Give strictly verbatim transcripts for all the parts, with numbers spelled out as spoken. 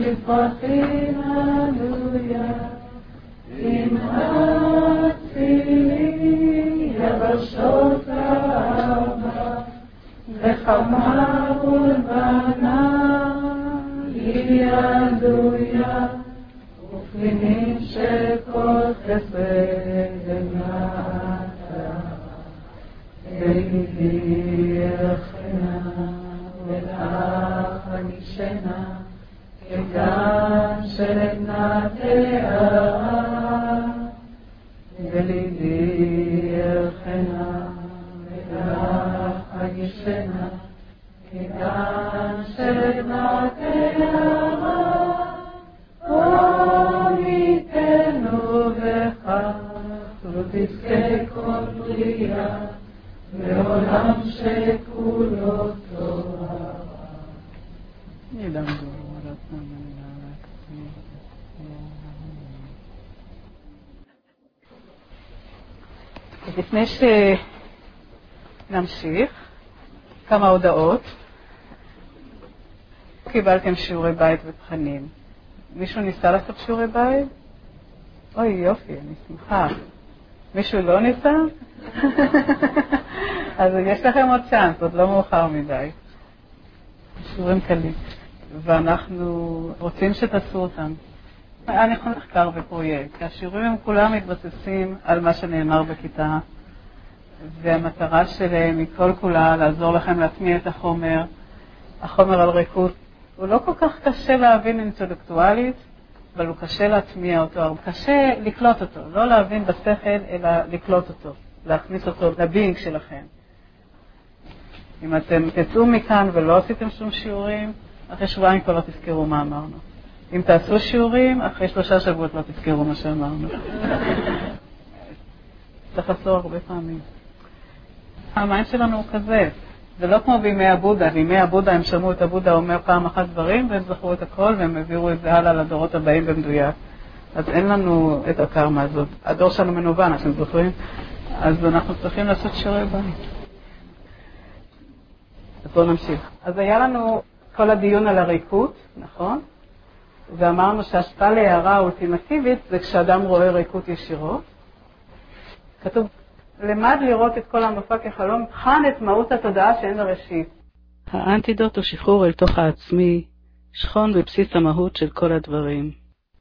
נפרחים הללויה, עם הצילים יבשות האהבה, וחמה ולבנה היא הללויה, ופנינים שכל חסד למטה. אלי ירחנה ולך הנשנה, כגן שנתאה. וליבי ירחנה ולך הנשנה, כגן שנתאה. עמיתנו בכך, ותזכה כל בריאה, לעולם שכולו תורה. אז לפני שנמשיך, כמה הודעות. קיבלתם שיעורי בית ותכנים. מישהו ניסה לעשות שיעורי בית? אוי, יופי, אני שמחה. מישהו לא ניסה? אז יש לכם עוד צ'אנס, עוד לא מאוחר מדי. שיעורים קלים. ואנחנו רוצים שתעשו אותם. אני יכולה לחקר בפרויקט, כי השיעורים הם כולם מתבססים על מה שנאמר בכיתה, והמטרה שלהם היא כל כולה לעזור לכם להטמיע את החומר. החומר על ריקוד הוא לא כל כך קשה להבין אינטלקטואלית, אבל הוא קשה להטמיע אותו, קשה לקלוט אותו, לא להבין בשכל, אלא לקלוט אותו, להכניס אותו לבינג שלכם. אם אתם תצאו מכאן ולא עשיתם שום שיעורים, אחרי שבועיים כבר לא תזכרו מה אמרנו. אם תעשו שיעורים, אחרי שלושה שבועות לא תזכרו מה שאמרנו. צריך לחזור הרבה פעמים. המים שלנו הוא כזה, זה לא כמו בימי הבודה. בימי הבודה הם שמעו את הבודה אומר פעם אחת דברים, והם זכרו את הכל, והם העבירו את זה הלאה לדורות הבאים במדויק. אז אין לנו את הקרמה הזאת. הדור שלנו מנוון, אתם זוכרים? אז אנחנו צריכים לעשות שיעורי בית. אז בואו נמשיך. אז היה לנו כל הדיון על הריקות, נכון? ואמרנו שהשפעה להערה האולטימטיבית זה כשאדם רואה ריקות ישירות. כתוב, למד לראות את כל המופע כחלום, בחן את מהות התודעה שאין לה ראשית. האנטידוט הוא שחרור אל תוך העצמי, שכון בבסיס המהות של כל הדברים.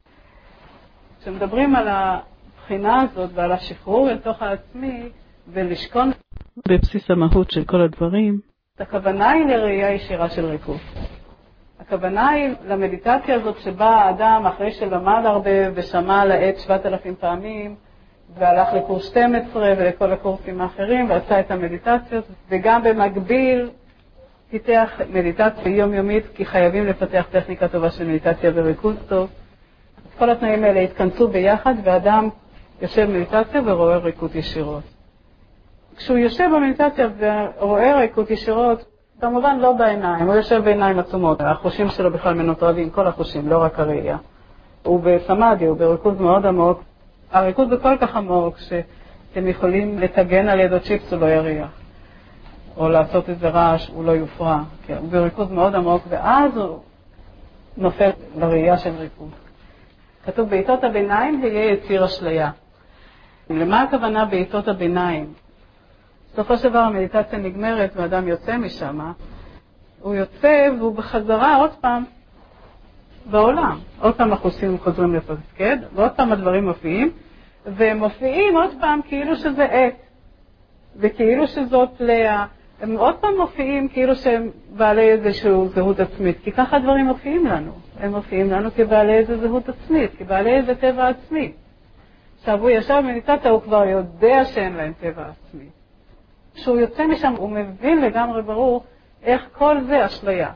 כשמדברים על הבחינה הזאת ועל השחרור אל תוך העצמי ולשכון בבסיס המהות של כל הדברים, הכוונה היא לראייה ישירה של ריקות. הכוונה היא למדיטציה הזאת שבה האדם אחרי שלמד הרבה ושמע על העץ שבעת אלפים פעמים, והלך לקורס שתים עשרה ולכל הקורסים האחרים ועשה את המדיטציות, וגם במקביל פיתח מדיטציה יומיומית, כי חייבים לפתח טכניקה טובה של מדיטציה וריכוז טוב. כל התנאים האלה התכנסו ביחד, ואדם יושב במדיטציה ורואה ריקות ישירות. כשהוא יושב במדיטציה ורואה ריקות ישירות, כמובן לא בעיניים, הוא יושב בעיניים עצומות. החושים שלו בכלל מנוטרלים, כל החושים, לא רק הראייה. הוא בסמאדי, הוא בריכוז מאוד עמוק. הריכוז הוא כל כך עמוק שאתם יכולים לתגן על ידו צ'יפס, הוא לא יריח. או לעשות איזה רעש, הוא לא יופרע. הוא בריכוז מאוד עמוק, ואז הוא נופל לראייה של ריכוז. כתוב, בעיתות הביניים יהיה יציר אשליה. למה הכוונה בעיתות הביניים? בסופו של דבר המדיטציה נגמרת ואדם יוצא משם, הוא יוצא והוא בחזרה עוד פעם בעולם. עוד פעם החושים חוזרים לתפקד, ועוד פעם הדברים מופיעים, והם מופיעים עוד פעם כאילו שזה עת, וכאילו שזאת לאה. הם עוד פעם מופיעים כאילו שהם בעלי איזשהו זהות עצמית, כי ככה הדברים מופיעים לנו. הם מופיעים לנו כבעלי איזו זהות עצמית, כבעלי איזה טבע עצמי. עכשיו הוא ישב במדיטציה, הוא כבר יודע שאין להם טבע עצמי. כשהוא יוצא משם, הוא מבין לגמרי ברור איך כל זה אשליה.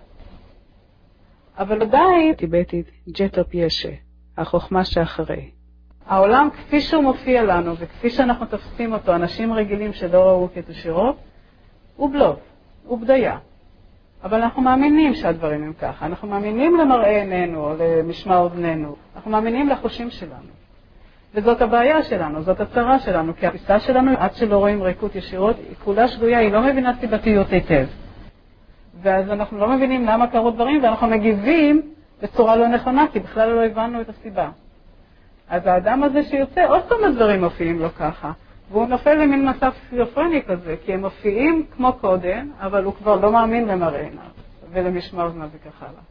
אבל עדיין, טיבטית, ג'טופ ישה, החוכמה שאחרי. העולם כפי שהוא מופיע לנו, וכפי שאנחנו תופסים אותו, אנשים רגילים שלא ראו כתושירות, הוא בלוף, הוא בדיה. אבל אנחנו מאמינים שהדברים הם ככה. אנחנו מאמינים למראה עינינו, או למשמע אוזנינו. אנחנו מאמינים לחושים שלנו. וזאת הבעיה שלנו, זאת הצרה שלנו, כי התפיסה שלנו, עד שלא רואים ריקות ישירות, היא כולה שגויה, היא לא מבינה סיבתיות היטב. ואז אנחנו לא מבינים למה קרו דברים, ואנחנו מגיבים בצורה לא נכונה, כי בכלל לא הבנו את הסיבה. אז האדם הזה שיוצא, עוד פעם הדברים מופיעים לו ככה, והוא נופל למין מצב סכיזופרני כזה, כי הם מופיעים כמו קודם, אבל הוא כבר לא מאמין למראה עיניו, ולמשמע אוזניו וכך הלאה.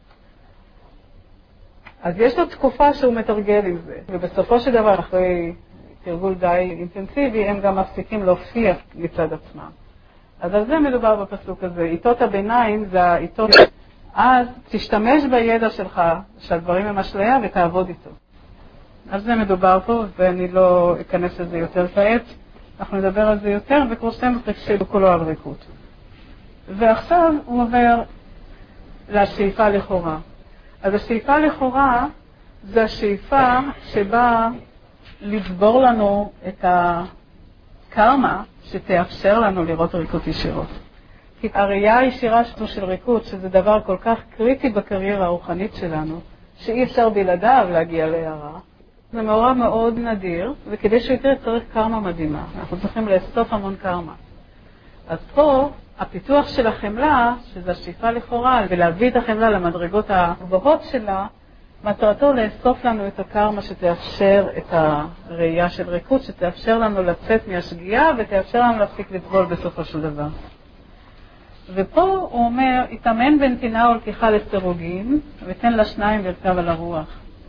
אז יש לו תקופה שהוא מתרגל עם זה, ובסופו של דבר, אחרי תרגול די אינטנסיבי, הם גם מפסיקים להופיע מצד עצמם. אז על זה מדובר בפסוק הזה. עיתות הביניים זה העיתות, אז תשתמש בידע שלך, שהדברים הם אשליה, ותעבוד איתו. על זה מדובר פה, ואני לא אכנס לזה יותר כעת. אנחנו נדבר על זה יותר בקורס שתים עשרה כשהוא כולו על ריקות. ועכשיו הוא עובר לשאיפה לכאורה. אז השאיפה לכאורה זה השאיפה שבאה לצבור לנו את הקרמה שתאפשר לנו לראות ריקות ישירות. כי הראייה הישירה שלנו של ריקות, שזה דבר כל כך קריטי בקריירה הרוחנית שלנו, שאי אפשר בלעדיו להגיע להערה, זה מאורע מאוד נדיר, וכדי שהוא יקרה צריך קרמה מדהימה. אנחנו צריכים לאסוף המון קרמה. אז פה הפיתוח של החמלה, שזה השאיפה לכאורה, ולהביא את החמלה למדרגות הגבוהות שלה, מטרתו לאסוף לנו את הקרמה שתאפשר את הראייה של ריקות, שתאפשר לנו לצאת מהשגיאה ותאפשר לנו להפסיק לטבול בסופו של דבר. ופה הוא אומר, התאמן בנתינה ולקיחה לסירוגין, ותן לשניים לרכב על הרוח.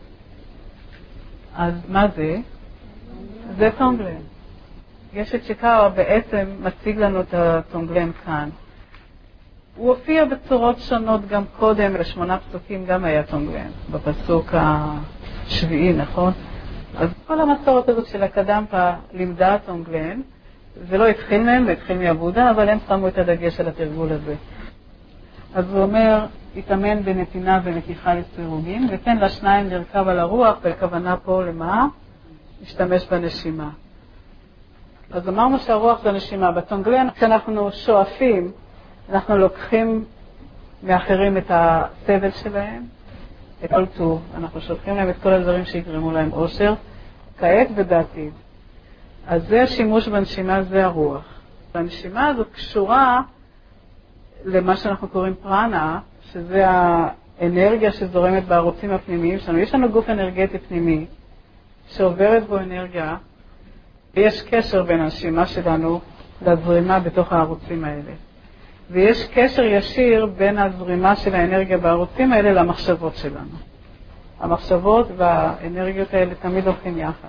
אז מה זה? זה טונגלן. יש את שיקאווה בעצם מציג לנו את הטונגלן כאן. הוא הופיע בצורות שונות גם קודם, לשמונה פסוקים גם היה טונגלן, בפסוק השביעי, נכון? אז כל המסורת הזאת של הקדמפה לימדה טונגלן, זה לא התחיל מהם, זה התחיל מעבודה, אבל הם שמו את הדגש על התרגול הזה. אז הוא אומר, התאמן בנתינה ולקיחה לסירוגין, ותן לשניים לרכב על הרוח, והכוונה פה למה? להשתמש בנשימה. אז אמרנו שהרוח זה נשימה. בטונגלן, כשאנחנו שואפים, אנחנו לוקחים מאחרים את הסבל שלהם, את כל טוב, אנחנו שולחים להם את כל הדברים שיגרמו להם אושר, כעת ובעתיד. אז זה השימוש בנשימה, זה הרוח. והנשימה הזו קשורה למה שאנחנו קוראים פרנה, שזה האנרגיה שזורמת בערוצים הפנימיים שלנו. יש לנו גוף אנרגטי פנימי שעוברת בו אנרגיה, ויש קשר בין הנשימה שלנו לזרימה בתוך הערוצים האלה. ויש קשר ישיר בין הזרימה של האנרגיה בערוצים האלה למחשבות שלנו. המחשבות והאנרגיות האלה תמיד הולכים יחד.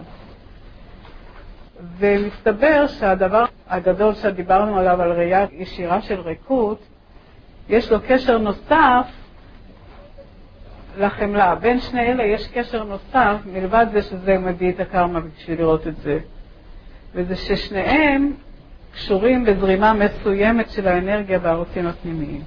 ומסתבר שהדבר הגדול שדיברנו עליו על ראייה ישירה של ריקות, יש לו קשר נוסף לחמלה. בין שני אלה יש קשר נוסף, מלבד זה שזה מביא את הקרמה בשביל לראות את זה. וזה ששניהם קשורים בזרימה מסוימת של האנרגיה בערוצים הפנימיים.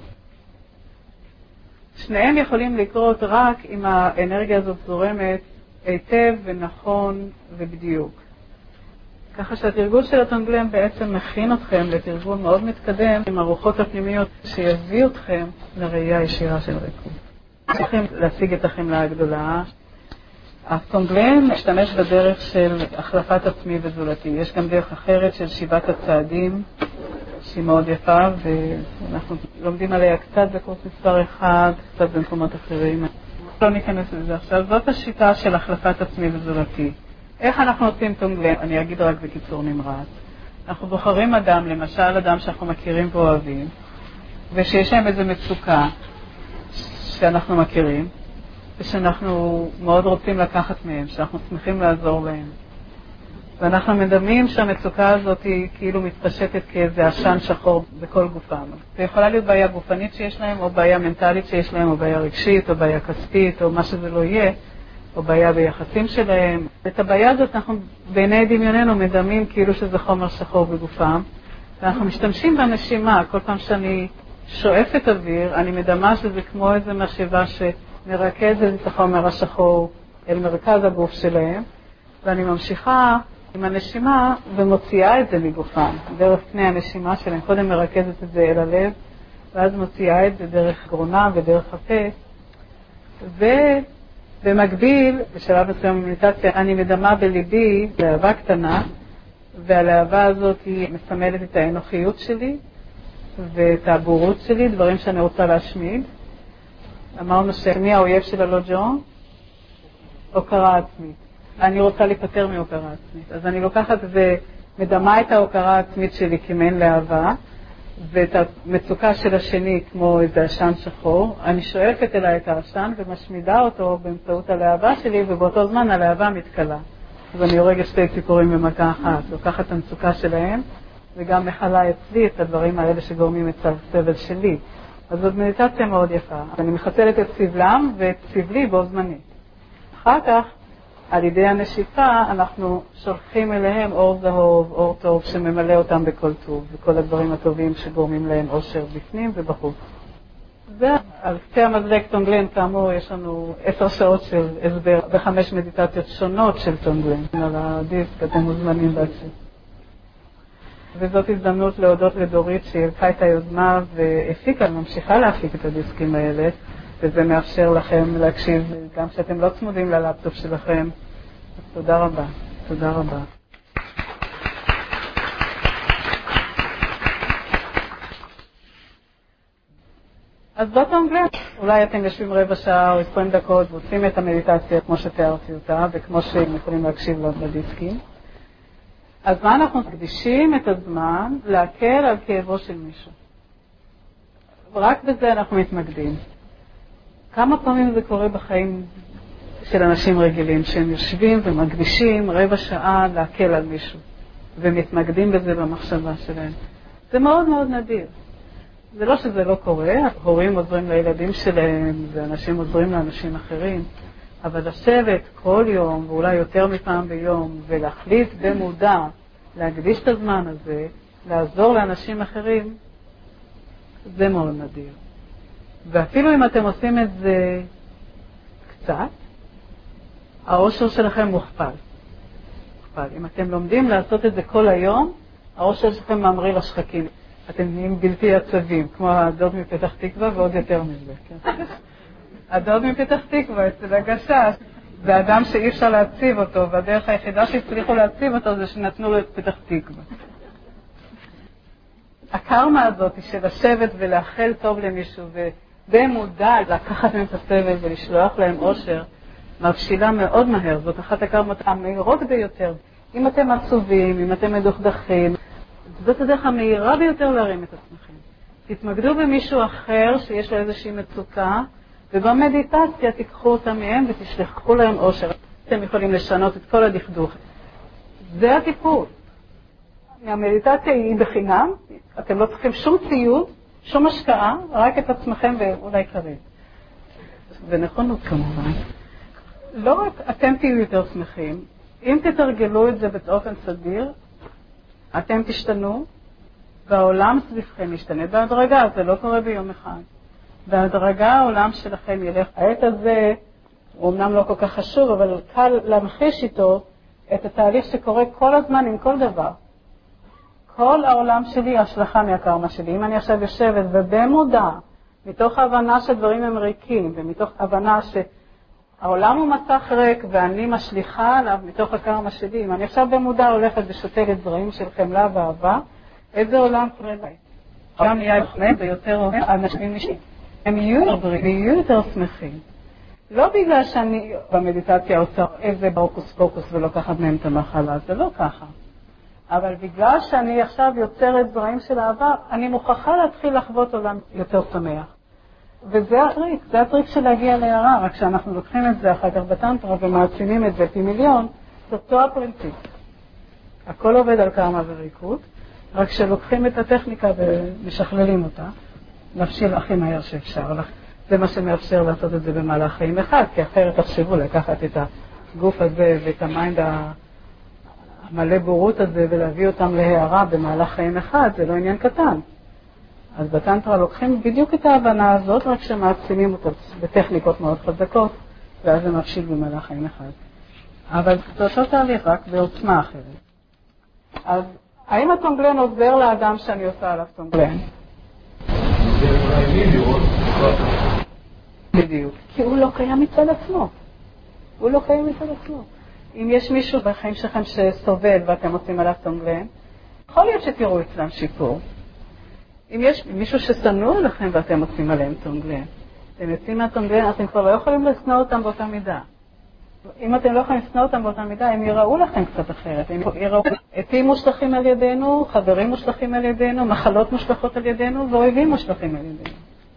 שניהם יכולים לקרות רק אם האנרגיה הזאת זורמת היטב ונכון ובדיוק. ככה שהתרגול של הטונגלן בעצם מכין אתכם לתרגול מאוד מתקדם עם הרוחות הפנימיות שיביא אתכם לראייה ישירה של ריקות. צריכים להשיג את החמלה הגדולה. הטונגלן משתמש בדרך של החלפת עצמי וזולתי. יש גם דרך אחרת של שבעת הצעדים שהיא מאוד יפה, ואנחנו לומדים עליה קצת בקורס מספר אחד, קצת במקומות אחרים. לא ניכנס לזה עכשיו. זאת השיטה של החלפת עצמי וזולתי. איך אנחנו עושים טונגלן? אני אגיד רק בקיצור נמרץ. אנחנו בוחרים אדם, למשל אדם שאנחנו מכירים ואוהבים, ושיש להם איזו מצוקה שאנחנו מכירים, ושאנחנו מאוד רוצים לקחת מהם, שאנחנו שמחים לעזור להם. ואנחנו מדמים שהמצוקה הזאת היא כאילו מתפשטת כאיזה עשן שחור בכל גופם. זה יכולה להיות בעיה גופנית שיש להם, או בעיה מנטלית שיש להם, או בעיה רגשית, או בעיה כספית, או מה שזה לא יהיה, או בעיה ביחסים שלהם. את הבעיה הזאת אנחנו בעיני דמיוננו מדמים כאילו שזה חומר שחור בגופם, ואנחנו משתמשים בנשימה. כל פעם שאני שואפת אוויר, אני מדמה שזה כמו איזו משאבה שמרכזת את החומר השחור אל מרכז הגוף שלהם, ואני ממשיכה עם הנשימה ומוציאה את זה מגופם, דרך פני הנשימה שלהם. קודם מרכזת את זה אל הלב, ואז מוציאה את זה דרך גרונה ודרך הפה. ובמקביל, בשלב מסוים במדיטציה, אני מדמה בליבי לאהבה קטנה, והלאהבה הזאת היא מסמלת את האנוכיות שלי ואת הבורות שלי, דברים שאני רוצה להשמיד. אמרנו שמי האויב של הלוג'ון? הוקרה עצמית. אני רוצה להיפטר מהוקרה עצמית. אז אני לוקחת ומדמה את ההוקרה העצמית שלי כמעין לאהבה, ואת המצוקה של השני כמו איזה עשן שחור. אני שואפת אליי את העשן ומשמידה אותו באמצעות הלהבה שלי, ובאותו זמן הלהבה מתקלה. אז אני הורגת שתי ציפורים במכה אחת, לוקחת את המצוקה שלהם, וגם מחלה אצלי את הדברים האלה שגורמים את הסבל שלי. אז זאת מדיטציה מאוד יפה. אני מחסלת את סבלם ואת סבלי בו זמנית. אחר כך, על ידי הנשיפה, אנחנו שולחים אליהם אור זהוב, אור טוב שממלא אותם בכל טוב, וכל הדברים הטובים שגורמים להם אושר בפנים ובחוץ. זה על קצה המזלג טונגלן, כאמור, יש לנו עשר שעות של הסבר בחמש מדיטציות שונות של טונגלן. על הדיסק אתם מוזמנים להקשיב. וזאת הזדמנות להודות לדורית שהלכה את היוזמה והפיקה, ממשיכה להפיק את הדיסקים האלה, וזה מאפשר לכם להקשיב גם שאתם לא צמודים ללפטופ שלכם. אז תודה רבה. תודה רבה. אז זאת אנגליה. אולי אתם יושבים רבע שעה או עשרים דקות ועושים את המדיטציה כמו שתיארתי אותה וכמו שהם יכולים להקשיב לדיסקים. אז מה אנחנו מקדישים את הזמן להקל על כאבו של מישהו? רק בזה אנחנו מתמקדים. כמה פעמים זה קורה בחיים של אנשים רגילים, שהם יושבים ומקדישים רבע שעה להקל על מישהו, ומתמקדים בזה במחשבה שלהם. זה מאוד מאוד נדיר. זה לא שזה לא קורה, הורים עוזרים לילדים שלהם, ואנשים עוזרים לאנשים אחרים, אבל לשבת כל יום, ואולי יותר מפעם ביום, ולהחליט במודע, להקדיש את הזמן הזה, לעזור לאנשים אחרים, זה מאוד נדיר. ואפילו אם אתם עושים את זה קצת, האושר שלכם מוכפל. מוכפל. אם אתם לומדים לעשות את זה כל היום, האושר שלכם ממריא לשחקים. אתם נהיים בלתי עצבים, כמו הדוד מפתח תקווה ועוד יותר מזה. כן? הדוד מפתח תקווה אצל הגשש, זה אדם שאי אפשר להציב אותו, והדרך היחידה שהצליחו להציב אותו זה שנתנו לו את פתח תקווה. הקרמה הזאת היא של לשבת ולאחל טוב למישהו, ובמודע לקחת להם את הסבל ולשלוח להם אושר, מבשילה מאוד מהר. זאת אחת הקרמות המהירות ביותר. אם אתם עצובים, אם אתם מדוכדכים, זאת הדרך המהירה ביותר להרים את עצמכם. תתמקדו במישהו אחר שיש לו איזושהי מצוקה, ובמדיטציה תיקחו אותם מהם ותשלחו להם אושר. אתם יכולים לשנות את כל הדכדוך. זה הטיפול. המדיטציה היא בחינם, אתם לא צריכים שום ציוד, שום השקעה, רק את עצמכם ואולי קרב. ונכונות כמובן. לא רק אתם תהיו יותר שמחים, אם תתרגלו את זה באופן סדיר, אתם תשתנו, והעולם סביבכם ישתנה בהדרגה, זה לא קורה ביום אחד. בהדרגה העולם שלכם ילך. העת הזה, הוא אמנם לא כל כך חשוב, אבל קל להמחיש איתו את התהליך שקורה כל הזמן עם כל דבר. כל העולם שלי השלכה מהקרמה שלי. אם אני עכשיו יושבת ובמודע, מתוך ההבנה שדברים הם ריקים, ומתוך הבנה שהעולם הוא מסך ריק ואני משליחה עליו מתוך הקרמה שלי, אם אני עכשיו במודע הולכת ושותלת זרעים של חמלה ואהבה, איזה עולם קורה לי? העולם יהיה חמם ויותר אנשים נשאים. הם יהיו יותר שמחים. לא בגלל שאני במדיטציה עושה איזה בוקוס פוקוס ולוקחת מהם את המחלה, זה לא ככה. אבל בגלל שאני עכשיו יוצרת זרעים של אהבה, אני מוכרחה להתחיל לחוות עולם יותר שמח. וזה הטריק, זה הטריק של להגיע להערה, רק שאנחנו לוקחים את זה אחר כך בטנטרה ומעצימים את זה פי מיליון, זה אותו הפרינציפ. הכל עובד על קרמה וריקות, רק שלוקחים את הטכניקה ומשכללים אותה, להפשיל הכי מהר שאפשר. זה מה שמאפשר לעשות את זה במהלך חיים אחד, כי אחרת תחשבו לקחת את הגוף הזה ואת המיינד המלא בורות הזה ולהביא אותם להערה במהלך חיים אחד, זה לא עניין קטן. אז בטנטרה לוקחים בדיוק את ההבנה הזאת, רק שמעצימים אותה בטכניקות מאוד חזקות, ואז זה מבשיל במהלך חיים אחד. אבל זה אותו תהליך, רק בעוצמה אחרת. אז האם הטונגלן עוזר לאדם שאני עושה עליו טונגלן? בדיוק. כי הוא לא קיים מצד עצמו. הוא לא קיים מצד עצמו. אם יש מישהו בחיים שלכם שסובל ואתם עושים עליו טונגלן, יכול להיות שתראו אצלם שיפור. אם יש מישהו ששנוא לכם ואתם עושים עליהם טונגלן, אתם יוצאים מהתומגלן, אתם כבר לא יכולים לשנוא אותם באותה מידה. אם אתם לא יכולים לשנוא אותם באותה מידה, הם יראו לכם קצת אחרת. הם יראו עצים מושלכים על ידינו, חברים מושלכים על ידינו, מחלות מושלכות על ידינו, ואויבים מושלכים על ידינו.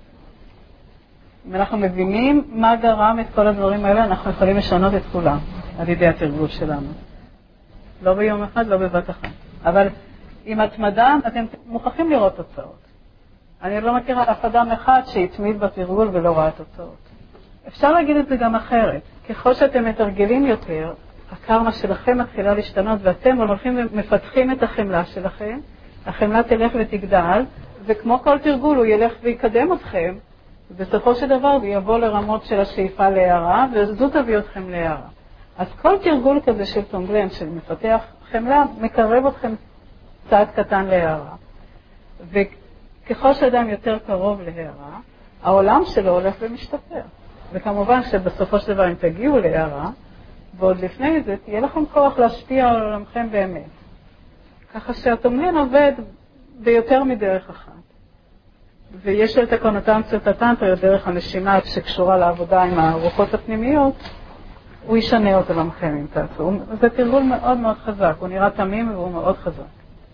אם אנחנו מבינים מה גרם את כל הדברים האלה, אנחנו יכולים לשנות את כולם על ידי התרגול שלנו. לא ביום אחד, לא בבת אחת. אבל עם התמדה, אתם מוכרחים לראות תוצאות. אני לא מכירה אף אדם אחד שהתמיד בתרגול ולא ראה תוצאות. אפשר להגיד את זה גם אחרת. ככל שאתם מתרגלים יותר, הקרמה שלכם מתחילה להשתנות, ואתם הולכים ומפתחים את החמלה שלכם, החמלה תלך ותגדל, וכמו כל תרגול הוא ילך ויקדם אתכם, ובסופו של דבר הוא יבוא לרמות של השאיפה להערה, וזו תביא אתכם להערה. אז כל תרגול כזה של תומגלן, של מפתח חמלה, מקרב אתכם צעד קטן להערה. וככל שאדם יותר קרוב להערה, העולם שלו הולך ומשתפר. וכמובן שבסופו של דבר אם תגיעו להערה, ועוד לפני זה תהיה לכם כוח להשפיע על עולמכם באמת. ככה שהתומגלן עובד ביותר מדרך אחת. ויש לו את הקונוטציות הטנטריות דרך הנשימה שקשורה לעבודה עם הרוחות הפנימיות, הוא ישנה את עולמכם אם תעשו. זה תרגול מאוד מאוד חזק, הוא נראה תמים והוא מאוד חזק.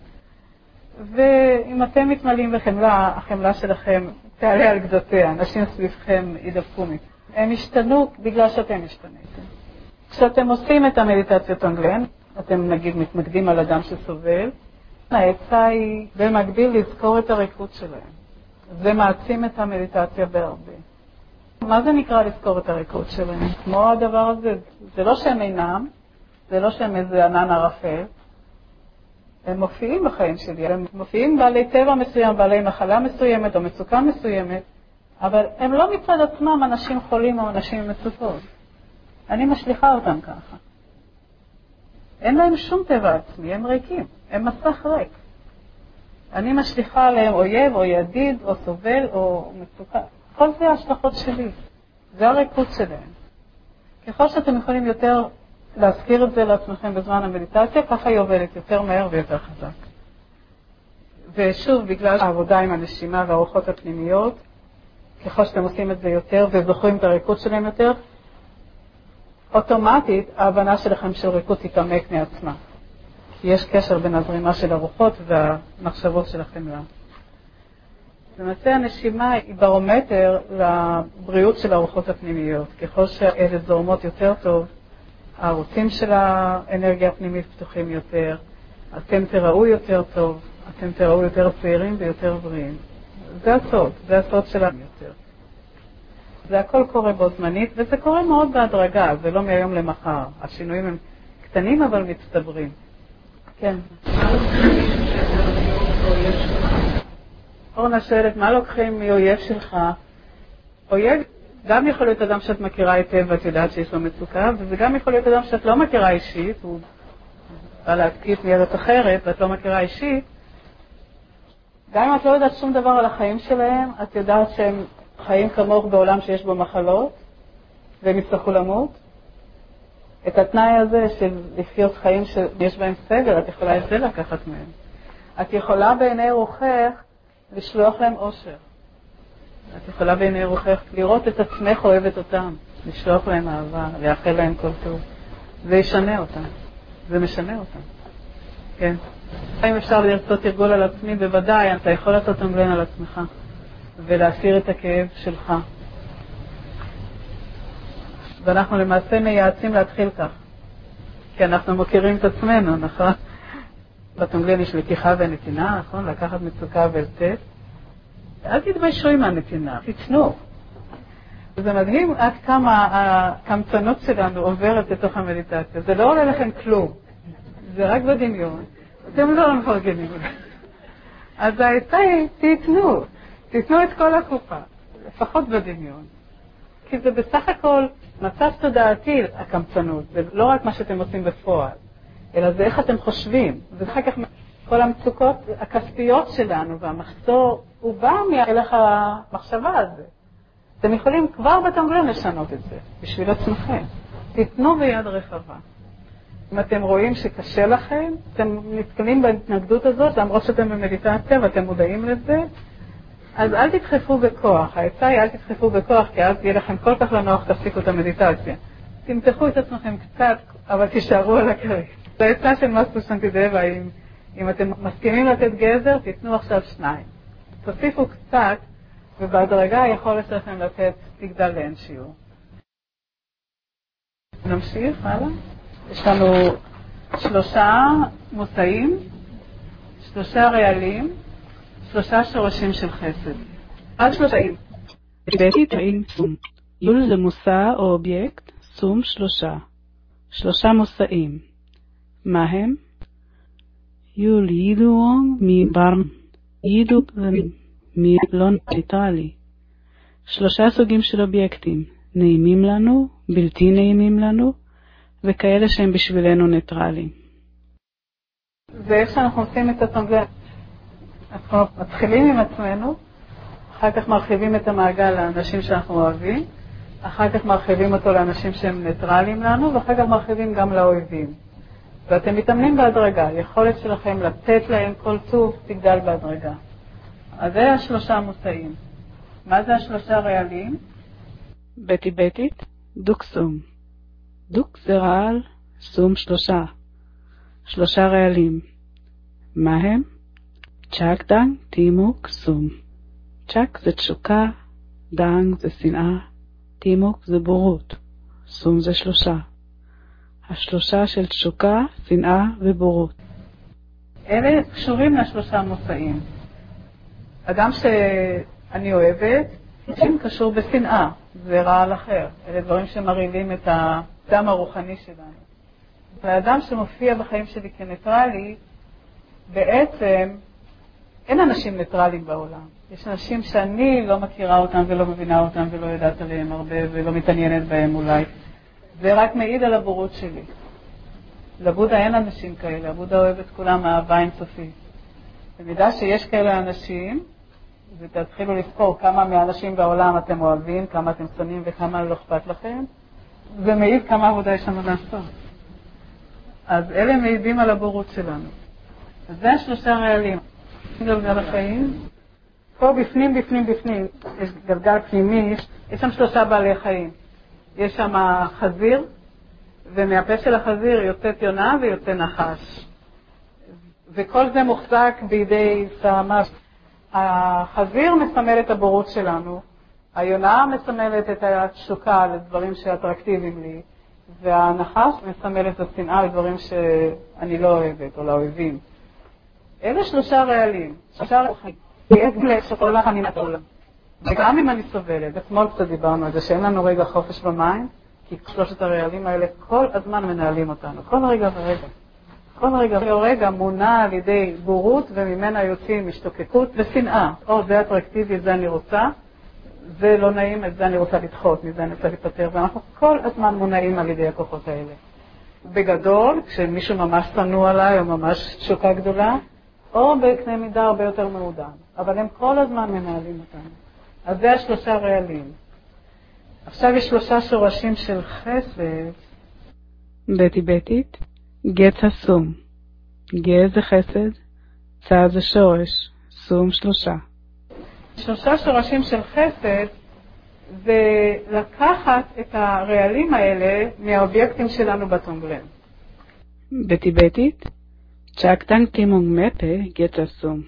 ואם אתם מתמלאים בחמלה, החמלה שלכם תעלה על גדותיה, אנשים סביבכם ידפקו מכם. הם ישתנו בגלל שאתם השתניתם. כשאתם עושים את המדיטציות תומגלן, אתם נגיד מתמקדים על אדם שסובל, העצה היא במקביל לזכור את הריקות שלהם. זה מעצים את המדיטציה בהרבה. מה זה נקרא לזכור את הריקות שלהם? כמו הדבר הזה, זה לא שהם אינם, זה לא שהם איזה ענן ערפל, הם מופיעים בחיים שלי, הם מופיעים בעלי טבע מסוים, בעלי מחלה מסוימת או מצוקה מסוימת, אבל הם לא מצד עצמם אנשים חולים או אנשים מצוקות. אני משליחה אותם ככה. אין להם שום טבע עצמי, הם ריקים, הם מסך ריק. אני משליחה עליהם אויב או ידיד או סובל או מצוקה. כל זה ההשלכות שלי. זה הריקות שלהם. ככל שאתם יכולים יותר להזכיר את זה לעצמכם בזמן המדיטציה, ככה היא עובדת יותר מהר ויותר חזק. ושוב, בגלל העבודה עם הנשימה והרוחות הפנימיות, ככל שאתם עושים את זה יותר וזוכרים את הריקות שלהם יותר, אוטומטית ההבנה שלכם של ריקות תתעמק מעצמה. כי יש קשר בין הזרימה של הרוחות והמחשבות של החמלה. למעשה הנשימה היא ברומטר לבריאות של הרוחות הפנימיות. ככל שאלה זורמות יותר טוב, הערוצים של האנרגיה הפנימית פתוחים יותר, אתם תראו יותר טוב, אתם תראו יותר צעירים ויותר בריאים. זה הסוד, זה הסוד שלנו יותר. זה הכל קורה בו זמנית, וזה קורה מאוד בהדרגה, זה לא מהיום למחר. השינויים הם קטנים אבל מצטברים. כן. אורנה שואלת, מה לוקחים מאויב שלך? אויב גם יכול להיות אדם שאת מכירה היטב ואת יודעת שיש לו מצוקה, וזה גם יכול להיות אדם שאת לא מכירה אישית, הוא בא להתקיף מידת אחרת ואת לא מכירה אישית. גם אם את לא יודעת שום דבר על החיים שלהם, את יודעת שהם חיים כמוך בעולם שיש בו מחלות, והם יצטרכו למות. את התנאי הזה של לחיות חיים שיש בהם סבל, את יכולה את זה לקחת מהם. את יכולה בעיני רוחך לשלוח להם אושר. את יכולה בעיני רוחך לראות את עצמך אוהבת אותם, לשלוח להם אהבה, לאחל להם כל טוב. זה ישנה אותם, זה משנה אותם. כן. אם אפשר לרצות תרגול על עצמי, בוודאי, אתה יכול לעשות תומגלן על עצמך, ולהסיר את הכאב שלך. ואנחנו למעשה מייעצים להתחיל כך, כי אנחנו מכירים את עצמנו, נכון? בתומגלן יש לקיחה ונתינה, נכון? לקחת מצוקה ולתת. אל תתביישו עם הנתינה, תתנו. זה מדהים עד כמה הקמצנות שלנו עוברת לתוך המדיטציה. זה לא עולה לכם כלום, זה רק בדמיון. אתם לא מפרגנים. אז העצה היא, תתנו. תתנו את כל הקופה, לפחות בדמיון. כי זה בסך הכל מצב תודעתי, הקמצנות. זה לא רק מה שאתם עושים בפועל, אלא זה איך אתם חושבים. ואחר כך כל המצוקות הכספיות שלנו והמחסור, הוא בא מאלך המחשבה הזה. אתם יכולים כבר בתומגלן לשנות את זה, בשביל עצמכם. תתנו ביד רחבה. אם אתם רואים שקשה לכם, אתם נתקלים בהתנגדות הזאת, למרות שאתם במדיטציה ואתם מודעים לזה, אז אל תדחפו בכוח. העצה היא אל תדחפו בכוח, כי אז יהיה לכם כל כך לנוח, תפסיקו את המדיטציה. תמתחו את עצמכם קצת, אבל תישארו על הכרית. זו העצה של מאסטר שנטידבה, אם, אם אתם מסכימים לתת גזר, תיתנו עכשיו שניים. תוסיפו קצת, ובהדרגה היכולת שלכם לתת תגדל לאין שיעור. נמשיך, הלאה. יש לנו שלושה מושאים, שלושה ריאלים, שלושה שורשים של חסד. עד שלושים. בית עם סום. יול זה מושא או אובייקט, סום שלושה. שלושה מושאים. מה הם? יול ידועון מברם. ידוע מלון ניטרלי. שלושה סוגים של אובייקטים. נעימים לנו, בלתי נעימים לנו, וכאלה שהם בשבילנו ניטרליים. ואיך שאנחנו עושים את התנגל. אנחנו מתחילים עם עצמנו, אחר כך מרחיבים את המעגל לאנשים שאנחנו אוהבים, אחר כך מרחיבים אותו לאנשים שהם ניטרליים לנו, ואחר כך מרחיבים גם לאויבים. ואתם מתאמנים בהדרגה, היכולת שלכם לתת להם כל טוב תגדל בהדרגה. אז זה השלושה מושאים. מה זה השלושה ריאלים? בתי בתית, דוק סום. דוק זה רעל, סום שלושה. שלושה ריאלים. מה הם? צ'ק דנג, תימוק, סום. צ'ק זה תשוקה, דנג זה שנאה, תימוק זה בורות, סום זה שלושה. השלושה של תשוקה, שנאה ובורות. אלה קשורים לשלושה מושאים. אדם שאני אוהבת, הם קשור בשנאה, זה רעל אחר. אלה דברים שמרעילים את הדם הרוחני שלנו. והאדם שמופיע בחיים שלי כניטרלי, בעצם אין אנשים ניטרליים בעולם. יש אנשים שאני לא מכירה אותם ולא מבינה אותם ולא יודעת עליהם הרבה ולא מתעניינת בהם אולי. זה רק מעיד על הבורות שלי. לבודה אין אנשים כאלה, הבודה אוהב את כולם אהבה אינסופית. במידה שיש כאלה אנשים, ותתחילו לזכור כמה מהאנשים בעולם אתם אוהבים, כמה אתם שונאים וכמה לא אכפת לכם, זה מעיד כמה עבודה יש לנו לעשות. אז אלה מעידים על הבורות שלנו. אז זה השלושה ריאלים. גלגל החיים. פה בפנים, בפנים, בפנים, יש גלגל פנימי, יש שם שלושה בעלי חיים. יש שם חזיר, ומהפה של החזיר יוצאת יונה ויוצא נחש. וכל זה מוחזק בידי סעמה. החזיר מסמל את הבורות שלנו, היונה מסמלת את התשוקה לדברים שאטרקטיביים לי, והנחש מסמל את השנאה לדברים שאני לא אוהבת או לא אוהבים. אלה שלושה ריאלים, שלושה ריאלים. יש גלב שכל לך אני נתעולה. וגם אם אני סובלת, אתמול קצת דיברנו על זה, שאין לנו רגע חופש במים, כי שלושת הריאלים האלה כל הזמן מנהלים אותנו, כל רגע ורגע. כל רגע ורגע מונע על ידי בורות, וממנה יוצאים השתוקקות ושנאה. או זה אטרקטיבי, את זה אני רוצה, זה לא נעים, את זה אני רוצה לדחות, מזה אני רוצה להיפטר, ואנחנו כל הזמן מונעים על ידי הכוחות האלה. בגדול, כשמישהו ממש צנוע עליי, או ממש תשוקה גדולה, או בקנה מידה הרבה יותר מעודן. אבל הם כל הזמן מנהלים אותנו. אז זה השלושה ריאלים. עכשיו יש שלושה שורשים של חסד. בתי בתית, גץ הסום. גז זה חסד, צד זה שורש, סום שלושה. שלושה שורשים של חסד זה לקחת את הריאלים האלה מהאובייקטים שלנו בטונגלן. בתי בתית, צ'ק טנג תימונג מפה גץ הסום.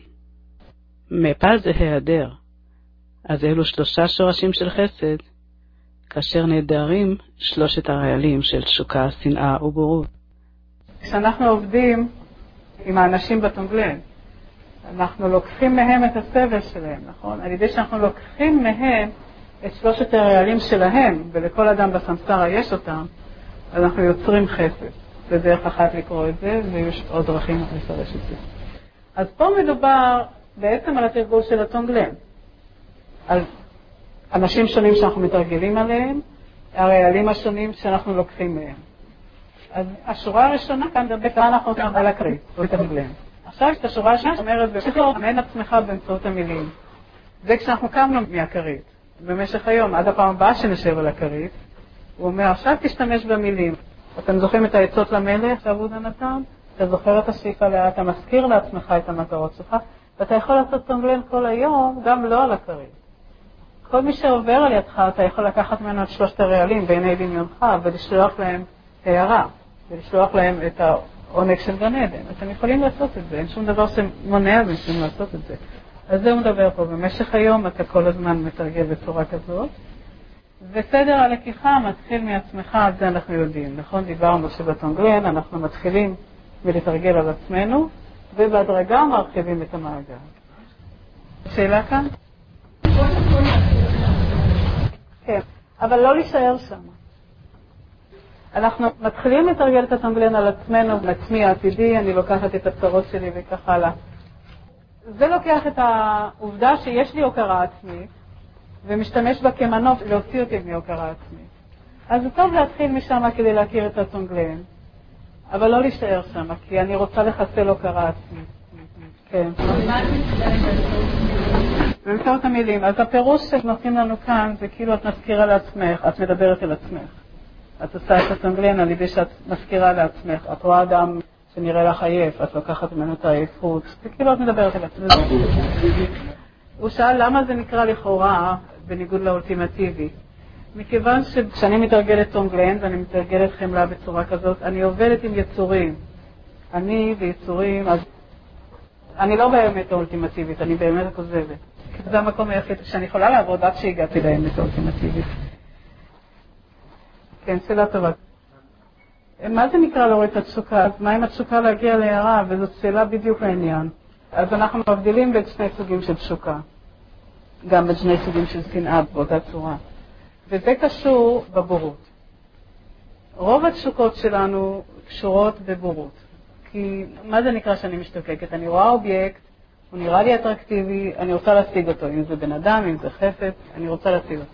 מפה זה היעדר. אז אלו שלושה שורשים של חסד, כאשר נהדרים שלושת הריאלים של תשוקה, שנאה ובורות. כשאנחנו עובדים עם האנשים בטונגלן, אנחנו לוקחים מהם את הסבל שלהם, נכון? על ידי שאנחנו לוקחים מהם את שלושת הריאלים שלהם, ולכל אדם בסמסרה יש אותם, אז אנחנו יוצרים חסד. זה דרך אחת לקרוא את זה, ויש עוד דרכים לפרש את זה. אז פה מדובר בעצם על התרגול של הטונגלן. על אנשים שונים שאנחנו מתרגלים עליהם, הריאלים השונים שאנחנו לוקחים מהם. אז השורה הראשונה כאן מדבר כאן אנחנו עושים על הקרית, בטונגלן. עכשיו יש את השורה השנייה שאומרת, ושכלו, אמן עצמך באמצעות המילים. זה כשאנחנו קמנו מהקרית. במשך היום, עד הפעם הבאה שנשב על הקרית, הוא אומר, עכשיו תשתמש במילים. אתם זוכרים את העצות למלך, שעבודה נתן? אתה זוכר את השאיפה לאט, אתה מזכיר לעצמך את המטרות שלך, ואתה יכול לעשות טונגלן כל היום, גם לא על הכרית. כל מי שעובר על ידך, אתה יכול לקחת ממנו את שלושת הרעלים בעיני דמיונך, ולשלוח להם הערה, ולשלוח להם את העונג של גן עדן. אתם יכולים לעשות את זה, אין שום דבר שמונע מכם לעשות את זה. אז זה הוא מדבר פה, במשך היום אתה כל הזמן מתרגל בצורה כזאת. וסדר הלקיחה מתחיל מעצמך, על זה אנחנו יודעים. נכון? דיברנו שבטונגלן אנחנו מתחילים ולהתרגל על עצמנו, ובהדרגה מרחיבים את המעגל. שאלה כאן? כן, אבל לא להישאר שם. אנחנו מתחילים לתרגל את הטונגלן על עצמנו, לעצמי העתידי, אני לוקחת את הצרות שלי וכך הלאה. זה לוקח את העובדה שיש לי הוקרה עצמית, ומשתמש בה כמנוף להוציא אותי מהוקרה עצמית. אז זה טוב להתחיל משם כדי להכיר את הטונגלן, אבל לא להישאר שם, כי אני רוצה לחסל הוקרה עצמית. כן. ולמצוא את המילים. אז הפירוש שנותנים לנו כאן זה כאילו את מזכירה לעצמך, את מדברת אל עצמך. את עושה את הטונגלן על ידי שאת מזכירה לעצמך. את רואה אדם שנראה לך עייף, את לוקחת ממנו את העייפות. זה כאילו את מדברת אל עצמך. הוא שאל למה זה נקרא לכאורה בניגוד לאולטימטיבי. מכיוון שכשאני מתרגלת טונגלן ואני מתרגלת חמלה בצורה כזאת, אני עובדת עם יצורים. אני ויצורים, אז אני לא באמת אולטימטיבית, אני באמת כוזבת. זה המקום היחיד שאני יכולה לעבוד עד שהגעתי לאמת אולטימטיבית. כן, שאלה טובה. מה זה נקרא להוריד את התשוקה? אז מה אם התשוקה להגיע להערה? וזאת שאלה בדיוק העניין. אז אנחנו מבדילים בין שני סוגים של תשוקה. גם בין שני סוגים של שנאה באותה צורה. וזה קשור בבורות. רוב התשוקות שלנו קשורות בבורות. כי מה זה נקרא שאני משתוקקת? אני רואה אובייקט, הוא נראה לי אטרקטיבי, אני רוצה להשיג אותו. אם זה בן אדם, אם זה חפץ, אני רוצה להשיג אותו.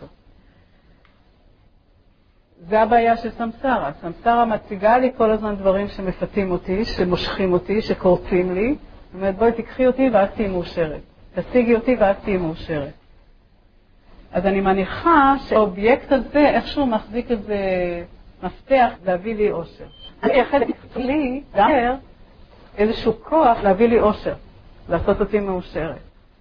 זה הבעיה של סמסרה. סמסרה מציגה לי כל הזמן דברים שמפתים אותי, שמושכים אותי, שקורצים לי. זאת אומרת, בואי תקחי אותי ואז תהי מאושרת. תשיגי אותי ואז תהי מאושרת. אז אני מניחה שהאובייקט הזה איכשהו מחזיק איזה מפתח להביא לי אושר. אני אחרת לי גם איזשהו כוח להביא לי אושר, לעשות אותי מאושרת.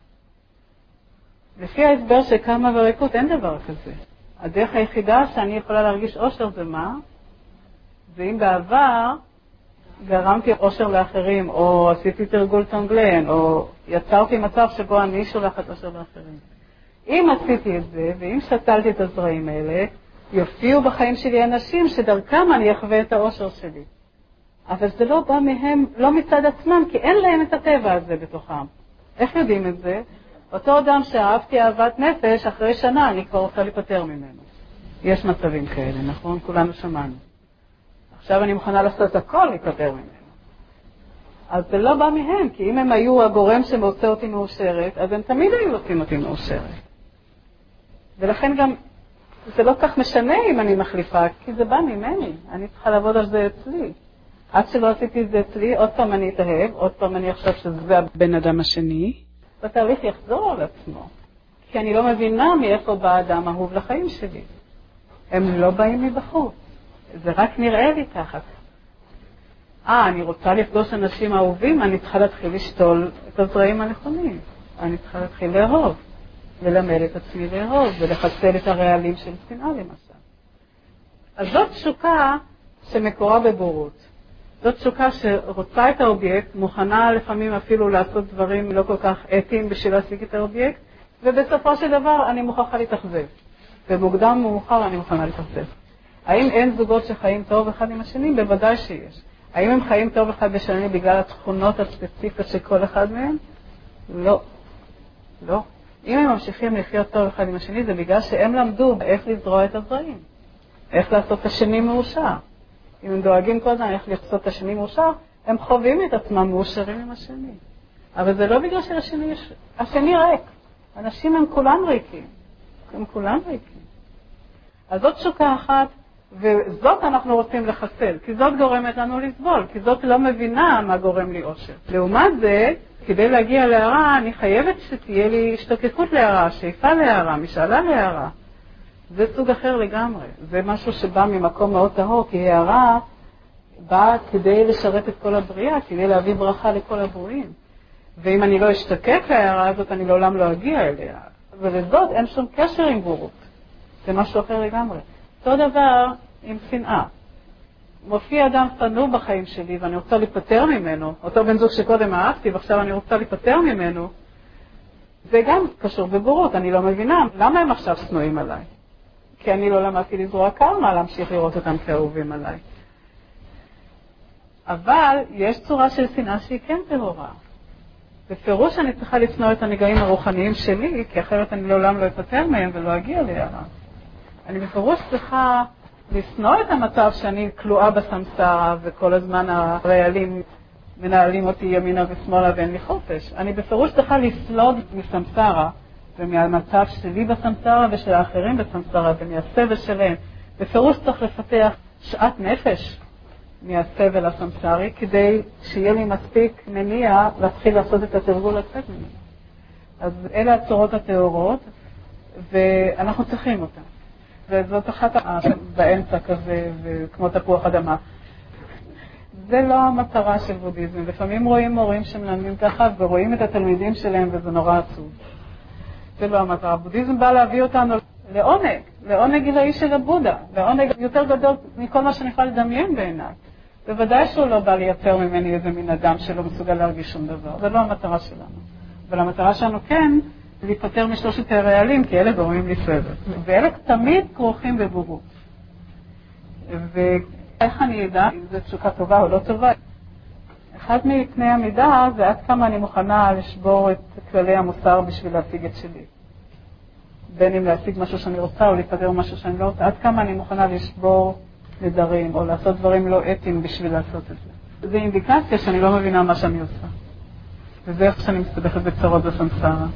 לפי ההסבר של קרמה וריקות אין דבר כזה. הדרך היחידה שאני יכולה להרגיש אושר זה מה? זה אם בעבר גרמתי אושר לאחרים, או עשיתי תרגול טונגלן, או יצרתי מצב שבו אני שולחת אושר לאחרים. אם עשיתי את זה, ואם שתלתי את הזרעים האלה, יופיעו בחיים שלי אנשים שדרכם אני אחווה את האושר שלי. אבל זה לא בא מהם, לא מצד עצמם, כי אין להם את הטבע הזה בתוכם. איך יודעים את זה? אותו אדם שאהבתי אהבת נפש, אחרי שנה אני כבר רוצה להיפטר ממנו. יש מצבים כאלה, נכון? כולנו שמענו. עכשיו אני מוכנה לעשות הכל להיפטר ממנו. אז זה לא בא מהם, כי אם הם היו הגורם שמוצא אותי מאושרת, אז הם תמיד היו עושים אותי מאושרת. ולכן גם זה לא כך משנה אם אני מחליפה, כי זה בא ממני. אני צריכה לעבוד על זה אצלי. עד שלא עשיתי את זה אצלי, עוד פעם אני אתאהב, עוד פעם אני חושב שזה הבן אדם השני. והתהליך יחזור על עצמו. כי אני לא מבינה מאיפה בא האדם אהוב לחיים שלי. הם לא באים מבחוץ. זה רק נראה לי ככה. אה, אני רוצה לפגוש אנשים אהובים, אני צריכה להתחיל לשתול את הזרעים הנכונים. אני צריכה להתחיל לאהוב. ולמד את עצמי לאהוב, ולחסל את הרעלים של שנאה למשל. אז זאת תשוקה שמקורה בבורות. זאת תשוקה שרוצה את האובייקט, מוכנה לפעמים אפילו לעשות דברים לא כל כך אתיים בשביל להשיג את האובייקט, ובסופו של דבר אני מוכרחה להתאכזב. במוקדם ומאוחר אני מוכנה להתאכזב. האם אין זוגות שחיים טוב אחד עם השני? בוודאי שיש. האם הם חיים טוב אחד בשני בגלל התכונות הספציפיות של כל אחד מהם? לא. לא. אם הם ממשיכים לחיות טוב אחד עם השני, זה בגלל שהם למדו איך לזרוע את הזרעים. איך לעשות את השני מאושר. אם הם דואגים כל הזמן איך לעשות את השני מאושר, הם חווים את עצמם מאושרים עם השני. אבל זה לא בגלל שהשני יש... השני ריק. אנשים הם כולם ריקים. הם כולם ריקים. אז זאת תשוקה אחת, וזאת אנחנו רוצים לחסל, כי זאת גורמת לנו לסבול, כי זאת לא מבינה מה גורם לי אושר. לעומת זה, כדי להגיע להערה, אני חייבת שתהיה לי השתוקקות להערה, שאיפה להערה, משאלה להערה. זה סוג אחר לגמרי. זה משהו שבא ממקום מאוד טהור, כי הערה באה כדי לשרת את כל הבריאה, כדי להביא ברכה לכל הברואים. ואם אני לא אשתקק להערה הזאת, אני לעולם לא אגיע אליה. ולזאת אין שום קשר עם בורות. זה משהו אחר לגמרי. אותו דבר עם שנאה. מופיע אדם שנוא בחיים שלי ואני רוצה להיפטר ממנו, אותו בן זוג שקודם אהבתי ועכשיו אני רוצה להיפטר ממנו, זה גם קשור בבורות. אני לא מבינה למה הם עכשיו שנואים עליי. כי אני לא למדתי לזרוע קרמה להמשיך לראות אותם כאהובים עליי. אבל יש צורה של שנאה שהיא כן טהורה. בפירוש אני צריכה לשנוא את הנגעים הרוחניים שלי, כי אחרת אני לעולם לא אפטר מהם ולא אגיע להערה. אני בפירוש צריכה לשנוא את המצב שאני כלואה בסמסרה וכל הזמן הרעלים מנהלים אותי ימינה ושמאלה ואין לי חופש. אני בפירוש צריכה לסלוד מסמסרה ומהמצב שלי בסמסרה ושל האחרים בסמסרה ומהסבל שלהם. בפירוש צריך לפתח שעת נפש מהסבל הסמסרי כדי שיהיה לי מספיק מניע להתחיל לעשות את התרגול לצאת ממנו. אז אלה הצורות הטהורות ואנחנו צריכים אותן. וזאת אחת באמצע כזה וכמו תפוח אדמה. זה לא המטרה של בודהיזם. לפעמים רואים מורים שמלמדים ככה ורואים את התלמידים שלהם וזה נורא עצוב. זה לא המטרה. בודהיזם בא להביא אותנו לעונג, לעונג גילאי של הבודה, לעונג יותר גדול מכל מה שאני יכולה לדמיין בעיניי. בוודאי שהוא לא בא לייצר ממני איזה מין אדם שלא מסוגל להרגיש שום דבר. זה לא המטרה שלנו. אבל המטרה שלנו כן להיפטר משלושת הרעלים, כי אלה גורמים לי סבל. ואלה תמיד כרוכים בבורות. ואיך אני אדע אם זו תשוקה טובה או לא טובה? אחד מפני המידה זה עד כמה אני מוכנה לשבור את כללי המוסר בשביל להשיג את שלי. בין אם להשיג משהו שאני רוצה או להיפטר משהו שאני לא רוצה, עד כמה אני מוכנה לשבור נדרים או לעשות דברים לא אתיים בשביל לעשות את זה. זו אינדיקציה שאני לא מבינה מה שאני עושה. וזה איך שאני מסתבכת בצרות בסמסרה.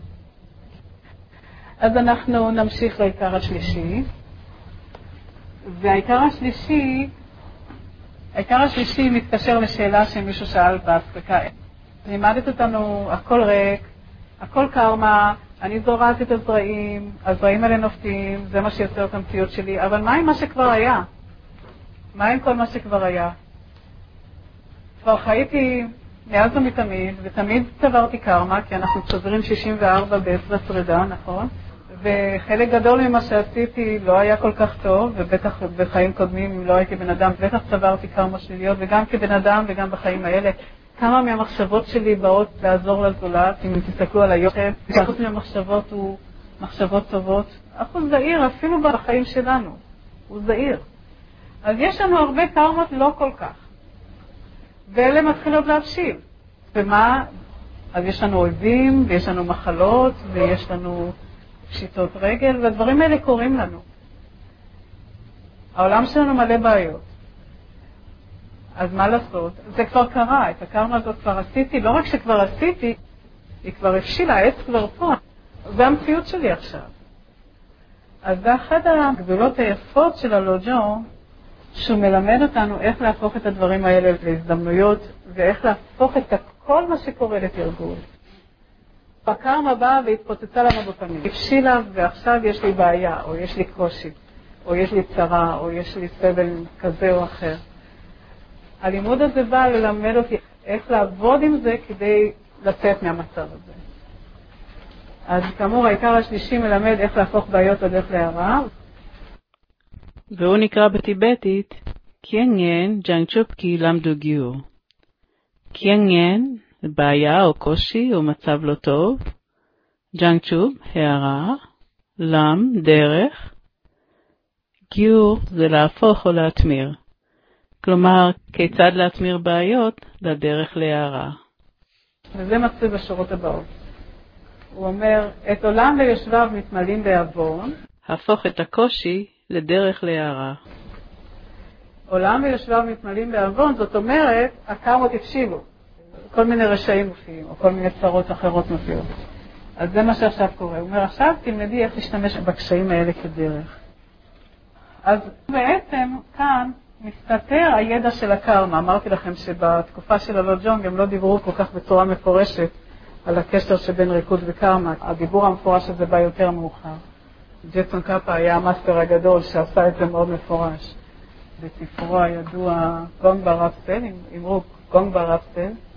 אז אנחנו נמשיך לעיקר השלישי. והעיקר השלישי, העיקר השלישי מתקשר לשאלה שמישהו שאל בהפסקה. לימדת אותנו, הכל ריק, הכל קרמה, אני זורעת את הזרעים, הזרעים האלה נופתים, זה מה שיוצר את המציאות שלי, אבל מה עם מה שכבר היה? מה עם כל מה שכבר היה? כבר חייתי מאז ומתמיד, ותמיד צברתי קרמה, כי אנחנו צוברים שישים וארבע בעשרה שרידה, נכון? וחלק גדול ממה שעשיתי לא היה כל כך טוב, ובטח בחיים קודמים, אם לא הייתי בן אדם, בטח צברתי קרמה שליליות, וגם כבן אדם וגם בחיים האלה. כמה מהמחשבות שלי באות לעזור לזולת, אם תסתכלו על היוחד, אחוז מהמחשבות הוא מחשבות טובות. אחוז זהיר, אפילו בחיים שלנו, הוא זהיר. אז יש לנו הרבה קרמות לא כל כך. ואלה מתחילות להבשיל. ומה? אז יש לנו אויבים, ויש לנו מחלות, ויש לנו פשיטות רגל, והדברים האלה קורים לנו. העולם שלנו מלא בעיות. אז מה לעשות? זה כבר קרה, את הקרמה הזאת כבר עשיתי, לא רק שכבר עשיתי, היא כבר הבשילה, העץ כבר פה. זה המציאות שלי עכשיו. אז זה אחת הגדולות היפות של הלוג'ו, שהוא מלמד אותנו איך להפוך את הדברים האלה להזדמנויות, ואיך להפוך את כל מה שקורה לתרגול. הקרמה באה והתפוצצה לנו בפנים. הבשילה ועכשיו יש לי בעיה, או יש לי קושי, או יש לי צרה, או יש לי סבל כזה או אחר. הלימוד הזה בא ללמד אותי איך לעבוד עם זה כדי לצאת מהמצב הזה. אז כאמור, העיקר השלישי מלמד איך להפוך בעיות לדרך להערה. והוא נקרא בטיבטית קיינגן ג'אנגצ'ופקי למדו גיור. קיינגן, בעיה או קושי או מצב לא טוב. ג'אנגצ'ופ, הערה. לם, דרך. גיור זה להפוך או להתמיר. כלומר, כיצד להתמיר בעיות לדרך להערה. וזה מצוי בשורות הבאות. הוא אומר, את עולם ויושביו מתמלאים בעוון. הפוך את הקושי לדרך להערה. עולם ויושביו מתמלאים בעוון, זאת אומרת, הקרמות הבשילו. כל מיני רשעים מופיעים, או כל מיני צרות אחרות מופיעות. אז זה מה שעכשיו קורה. הוא אומר, עכשיו תלמדי איך להשתמש בקשיים האלה כדרך. אז בעצם כאן מסתתר הידע של הקרמה. אמרתי לכם שבתקופה של הלוג'ונג הם לא דיברו כל כך בצורה מפורשת על הקשר שבין ריקוד וקרמה. הדיבור המפורש הזה בא יותר מאוחר. ג'טסון קאפה היה המאסטר הגדול שעשה את זה מאוד מפורש. בספרו הידוע גונג ברפסל, אמרו גונג ברפסל,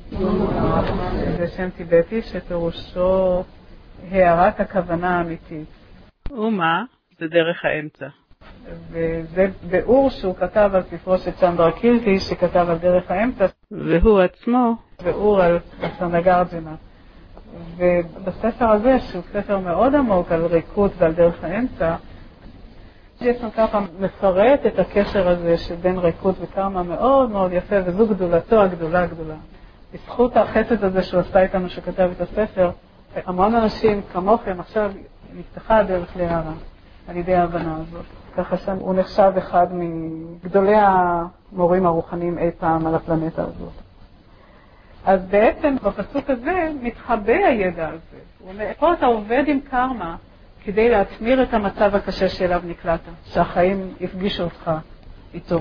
זה שם טיבטי שפירושו הערת הכוונה האמיתית. ומה? זה דרך האמצע. וזה באור שהוא כתב על ספרו של צ'נדרה קירטי, שכתב על דרך האמצע. והוא עצמו. באור על סנגרג'ינה. ובספר הזה, שהוא ספר מאוד עמוק על ריקות ועל דרך האמצע, ג'ייסון ככה מפרט את הקשר הזה שבין ריקות וקרמה מאוד מאוד יפה, וזו גדולתו הגדולה הגדולה. בזכות החסד הזה שהוא עשה איתנו שכתב את הספר, המון אנשים כמוכם עכשיו נפתחה הדרך להערה על ידי ההבנה הזאת. ככה שהוא נחשב אחד מגדולי המורים הרוחניים אי פעם על הפלנטה הזאת. אז בעצם בפסוק הזה מתחבא הידע הזה. הוא אומר, פה אתה עובד עם קרמה כדי להצמיר את המצב הקשה שאליו נקלעת, שהחיים יפגישו אותך איתו.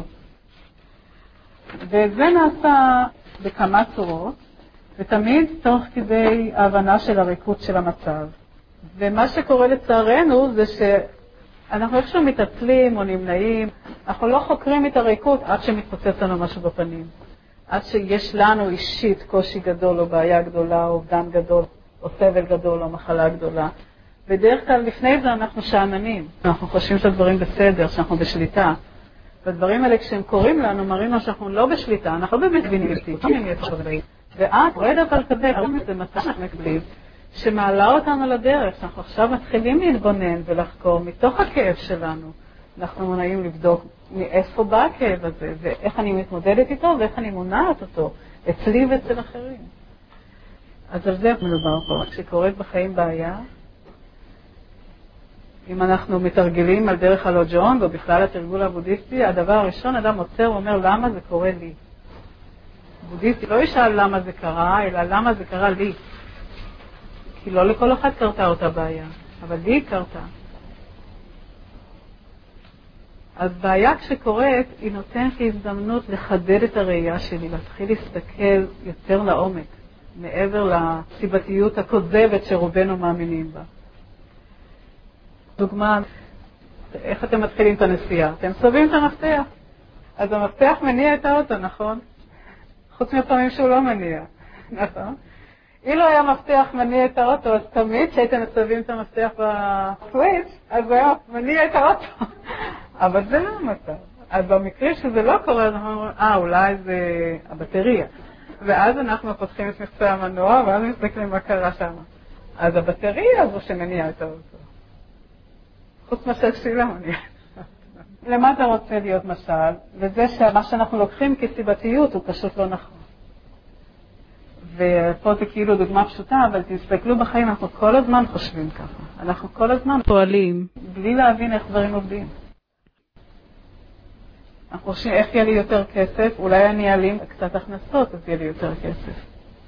וזה נעשה בכמה צורות, ותמיד תוך כדי ההבנה של הריקות של המצב. ומה שקורה לצערנו זה שאנחנו איכשהו מתעצלים או נמנעים, אנחנו לא חוקרים את הריקות עד שמתפוצץ לנו משהו בפנים. עד שיש לנו אישית קושי גדול או בעיה גדולה או אובדן גדול או סבל גדול או מחלה גדולה. בדרך כלל לפני זה אנחנו שעננים. אנחנו חושבים שהדברים בסדר, שאנחנו בשליטה. והדברים האלה כשהם קוראים לנו מראים לנו שאנחנו לא בשליטה, אנחנו לא באמת מבינים איתי. ואת רד אבל כזה, זה מצב מקבלים, שמעלה אותנו לדרך, שאנחנו עכשיו מתחילים להתבונן ולחקור מתוך הכאב שלנו. אנחנו מונעים לבדוק מאיפה בא הכאב הזה, ואיך אני מתמודדת איתו, ואיך אני מונעת אותו, אצלי ואצל אחרים. אז על זה מדובר פה. כשקורית בחיים בעיה, אם אנחנו מתרגלים על דרך הלא ג'ון, ובכלל התרגול הבודיסטי, הדבר הראשון, אדם עוצר ואומר, למה זה קורה לי? בודיסטי לא ישאל למה זה קרה, אלא למה זה קרה לי. כי לא לכל אחד קרתה אותה בעיה, אבל לי קרתה. אז בעיה כשקורית, היא נותנת לי הזדמנות לחדד את הראייה שלי, להתחיל להסתכל יותר לעומק, מעבר לסיבתיות הכוזבת שרובנו מאמינים בה. דוגמה, איך אתם מתחילים את הנסיעה? אתם סובבים את המפתח. אז המפתח מניע את האוטו, נכון? חוץ מהפעמים שהוא לא מניע, נכון? אילו היה מפתח מניע את האוטו, אז תמיד שהייתם מסובבים את המפתח בסוויץ', אז הוא היה מניע את האוטו. אבל זה לא המצב. אז במקרה שזה לא קורה, אנחנו אומרים, אה, אולי זה הבטריה. ואז אנחנו פותחים את מקצוע המנוע, ואז מסתכלים מה קרה שם. אז הבטריה הזו שמניעה את האוטו. חוץ משל שהיא לא מניעה. למה אתה רוצה להיות משל? וזה שמה שאנחנו לוקחים כסיבתיות הוא פשוט לא נכון. ופה זה כאילו דוגמה פשוטה, אבל תסתכלו בחיים, אנחנו כל הזמן חושבים ככה. אנחנו כל הזמן פועלים, בלי להבין איך דברים עובדים. אנחנו חושבים איך יהיה לי יותר כסף, אולי אני אעלים קצת הכנסות, אז יהיה לי יותר כסף.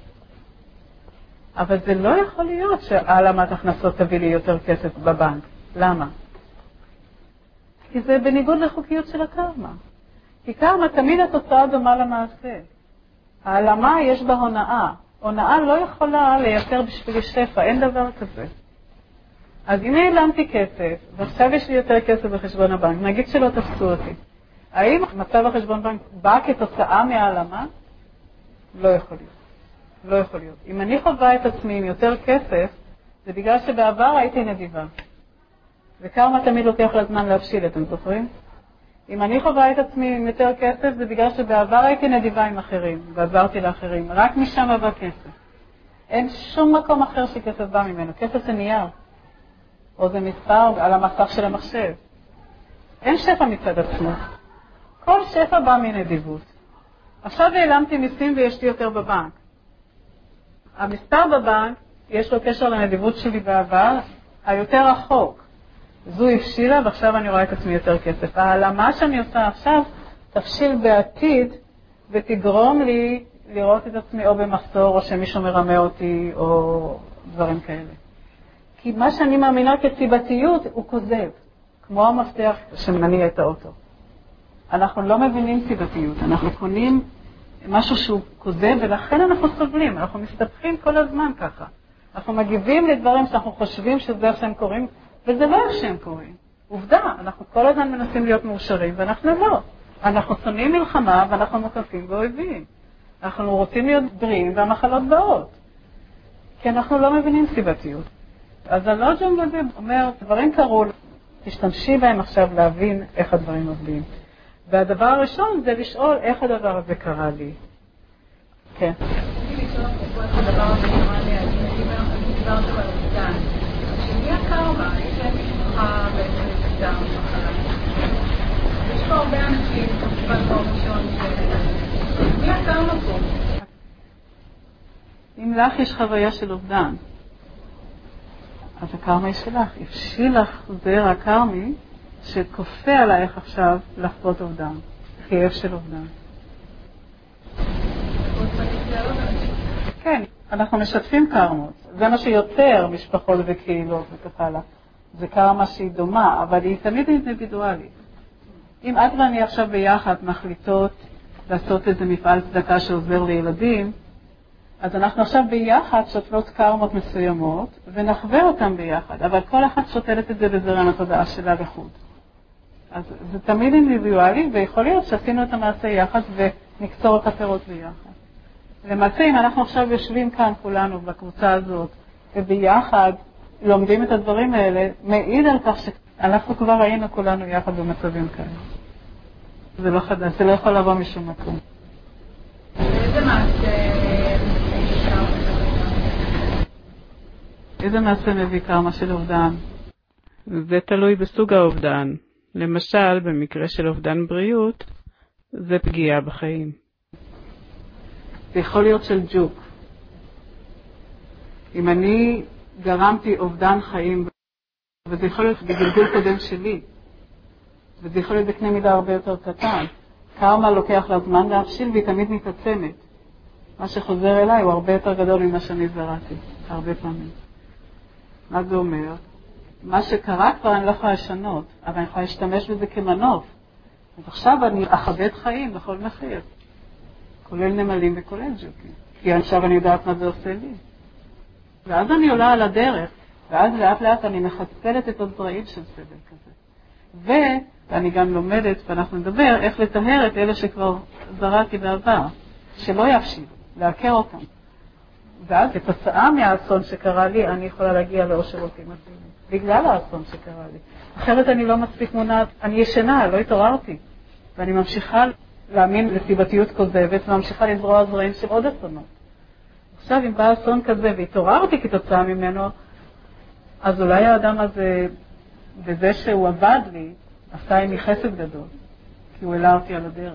אבל זה לא יכול להיות שהעלמת הכנסות תביא לי יותר כסף בבנק. למה? כי זה בניגוד לחוקיות של הקרמה. כי קרמה תמיד התוצאה דומה למעשה. העלמה יש בה הונאה. הונאה לא יכולה לייצר בשביל שפע, אין דבר כזה. אז הנה העלמתי כסף, ועכשיו יש לי יותר כסף בחשבון הבנק. נגיד שלא תפסו אותי. האם מצב החשבון בנק בא כתוצאה מהעלמה? לא יכול להיות. לא יכול להיות. אם אני חווה את עצמי עם יותר כסף, זה בגלל שבעבר הייתי נדיבה. וקרמה תמיד לוקח לזמן להבשיל, אתם זוכרים? אם אני חווה את עצמי עם יותר כסף, זה בגלל שבעבר הייתי נדיבה עם אחרים, ועזרתי לאחרים. רק משם עבר כסף. אין שום מקום אחר שכסף בא ממנו. כסף זה נייר. או זה מספר על המסך של המחשב. אין שפע מצד עצמו. כל שפע בא מנדיבות. עכשיו העלמתי מיסים ויש לי יותר בבנק. המספר בבנק, יש לו קשר לנדיבות שלי בעבר, היותר רחוק. זו הבשילה ועכשיו אני רואה את עצמי יותר כסף. העלמה שאני עושה עכשיו תבשיל בעתיד ותגרום לי לראות את עצמי או במחסור או שמישהו מרמה אותי או דברים כאלה. כי מה שאני מאמינה כסיבתיות הוא כוזב, כמו המפתח שמניע את האוטו. אנחנו לא מבינים סיבתיות, אנחנו קונים משהו שהוא כוזב ולכן אנחנו סובלים, אנחנו מסתפחים כל הזמן ככה. אנחנו מגיבים לדברים שאנחנו חושבים שזה איך שהם קוראים, וזה לא איך שהם קוראים. עובדה, אנחנו כל הזמן מנסים להיות מאושרים ואנחנו לא. אנחנו שונאים מלחמה ואנחנו מוקפים ואויבים. אנחנו רוצים להיות בריאים והמחלות באות. כי אנחנו לא מבינים סיבתיות. אז הלוג'ון הזה אומר, דברים קרו, תשתמשי בהם עכשיו להבין איך הדברים עובדים. והדבר הראשון זה לשאול איך הדבר הזה קרה לי. כן. אני לשאול איך הדבר הזה קרה לי, אני דיברתם על אובדן. שמי הקרמה? יש להם משפחה בעצם אובדן מחלה. יש פה הרבה אנשים, כמובן פה ראשון, מי הקרמה פה? אם לך יש חוויה של אובדן, אז הקרמה היא שלך. הפשיל לך זרע קרמי שכופה עלייך עכשיו לחוות אובדן, חייב של אובדן. כן, אנחנו משתפים קרמות. זה מה שיותר משפחות וקהילות וכך הלאה. זה קרמה שהיא דומה, אבל היא תמיד אינדיבידואלית. אם את ואני עכשיו ביחד מחליטות לעשות איזה מפעל צדקה שעוזר לילדים, אז אנחנו עכשיו ביחד שותלות קרמות מסוימות ונחווה אותן ביחד, אבל כל אחת שותלת את זה בזרם התודעה שלה לחוד. אז זה תמיד אינדיבידואלי, ויכול להיות שעשינו את המעשה יחד ונקצור את הפירות ביחד. למעשה, אם אנחנו עכשיו יושבים כאן כולנו בקבוצה הזאת, וביחד לומדים את הדברים האלה, מעיד על כך שאנחנו כבר היינו כולנו יחד במצבים כאלה. זה לא חדש, זה לא יכול לבוא משום מקום. איזה מעשה... איזה מעשה מביא קרמה של אובדן? זה תלוי בסוג האובדן. למשל, במקרה של אובדן בריאות, זה פגיעה בחיים. זה יכול להיות של ג'וק. אם אני גרמתי אובדן חיים, וזה יכול להיות בגלגול קודם שלי, וזה יכול להיות בקנה מידה הרבה יותר קטן. קרמה לוקח לה זמן להבשיל והיא תמיד מתעצמת. מה שחוזר אליי הוא הרבה יותר גדול ממה שאני זרעתי, הרבה פעמים. מה זה אומר? מה שקרה כבר אני לא יכולה לשנות, אבל אני יכולה להשתמש בזה כמנוף. אז עכשיו אני אכבד חיים בכל מחיר, כולל נמלים וכולל ג'וקים. כי עכשיו אני יודעת מה זה עושה לי. ואז אני עולה על הדרך, ואז לאט לאט אני מחסלת את הזרעים של סבל כזה. ואני גם לומדת, ואנחנו נדבר, איך לטהר את אלה שכבר זרעתי בעבר, שלא יפשיל, להכר אותם. ואז כתוצאה מהאסון שקרה לי, אני יכולה להגיע לאושר אולטימטיבי. בגלל האסון שקרה לי. אחרת אני לא מספיק מונעת, אני ישנה, לא התעוררתי. ואני ממשיכה להאמין לסיבתיות כוזבת, וממשיכה לזרוע זרעים של עוד אסונות. עכשיו, אם בא אסון כזה והתעוררתי כתוצאה ממנו, אז אולי האדם הזה, בזה שהוא עבד לי, עשה עימי חסד גדול, כי הוא העלה אותי על הדרך.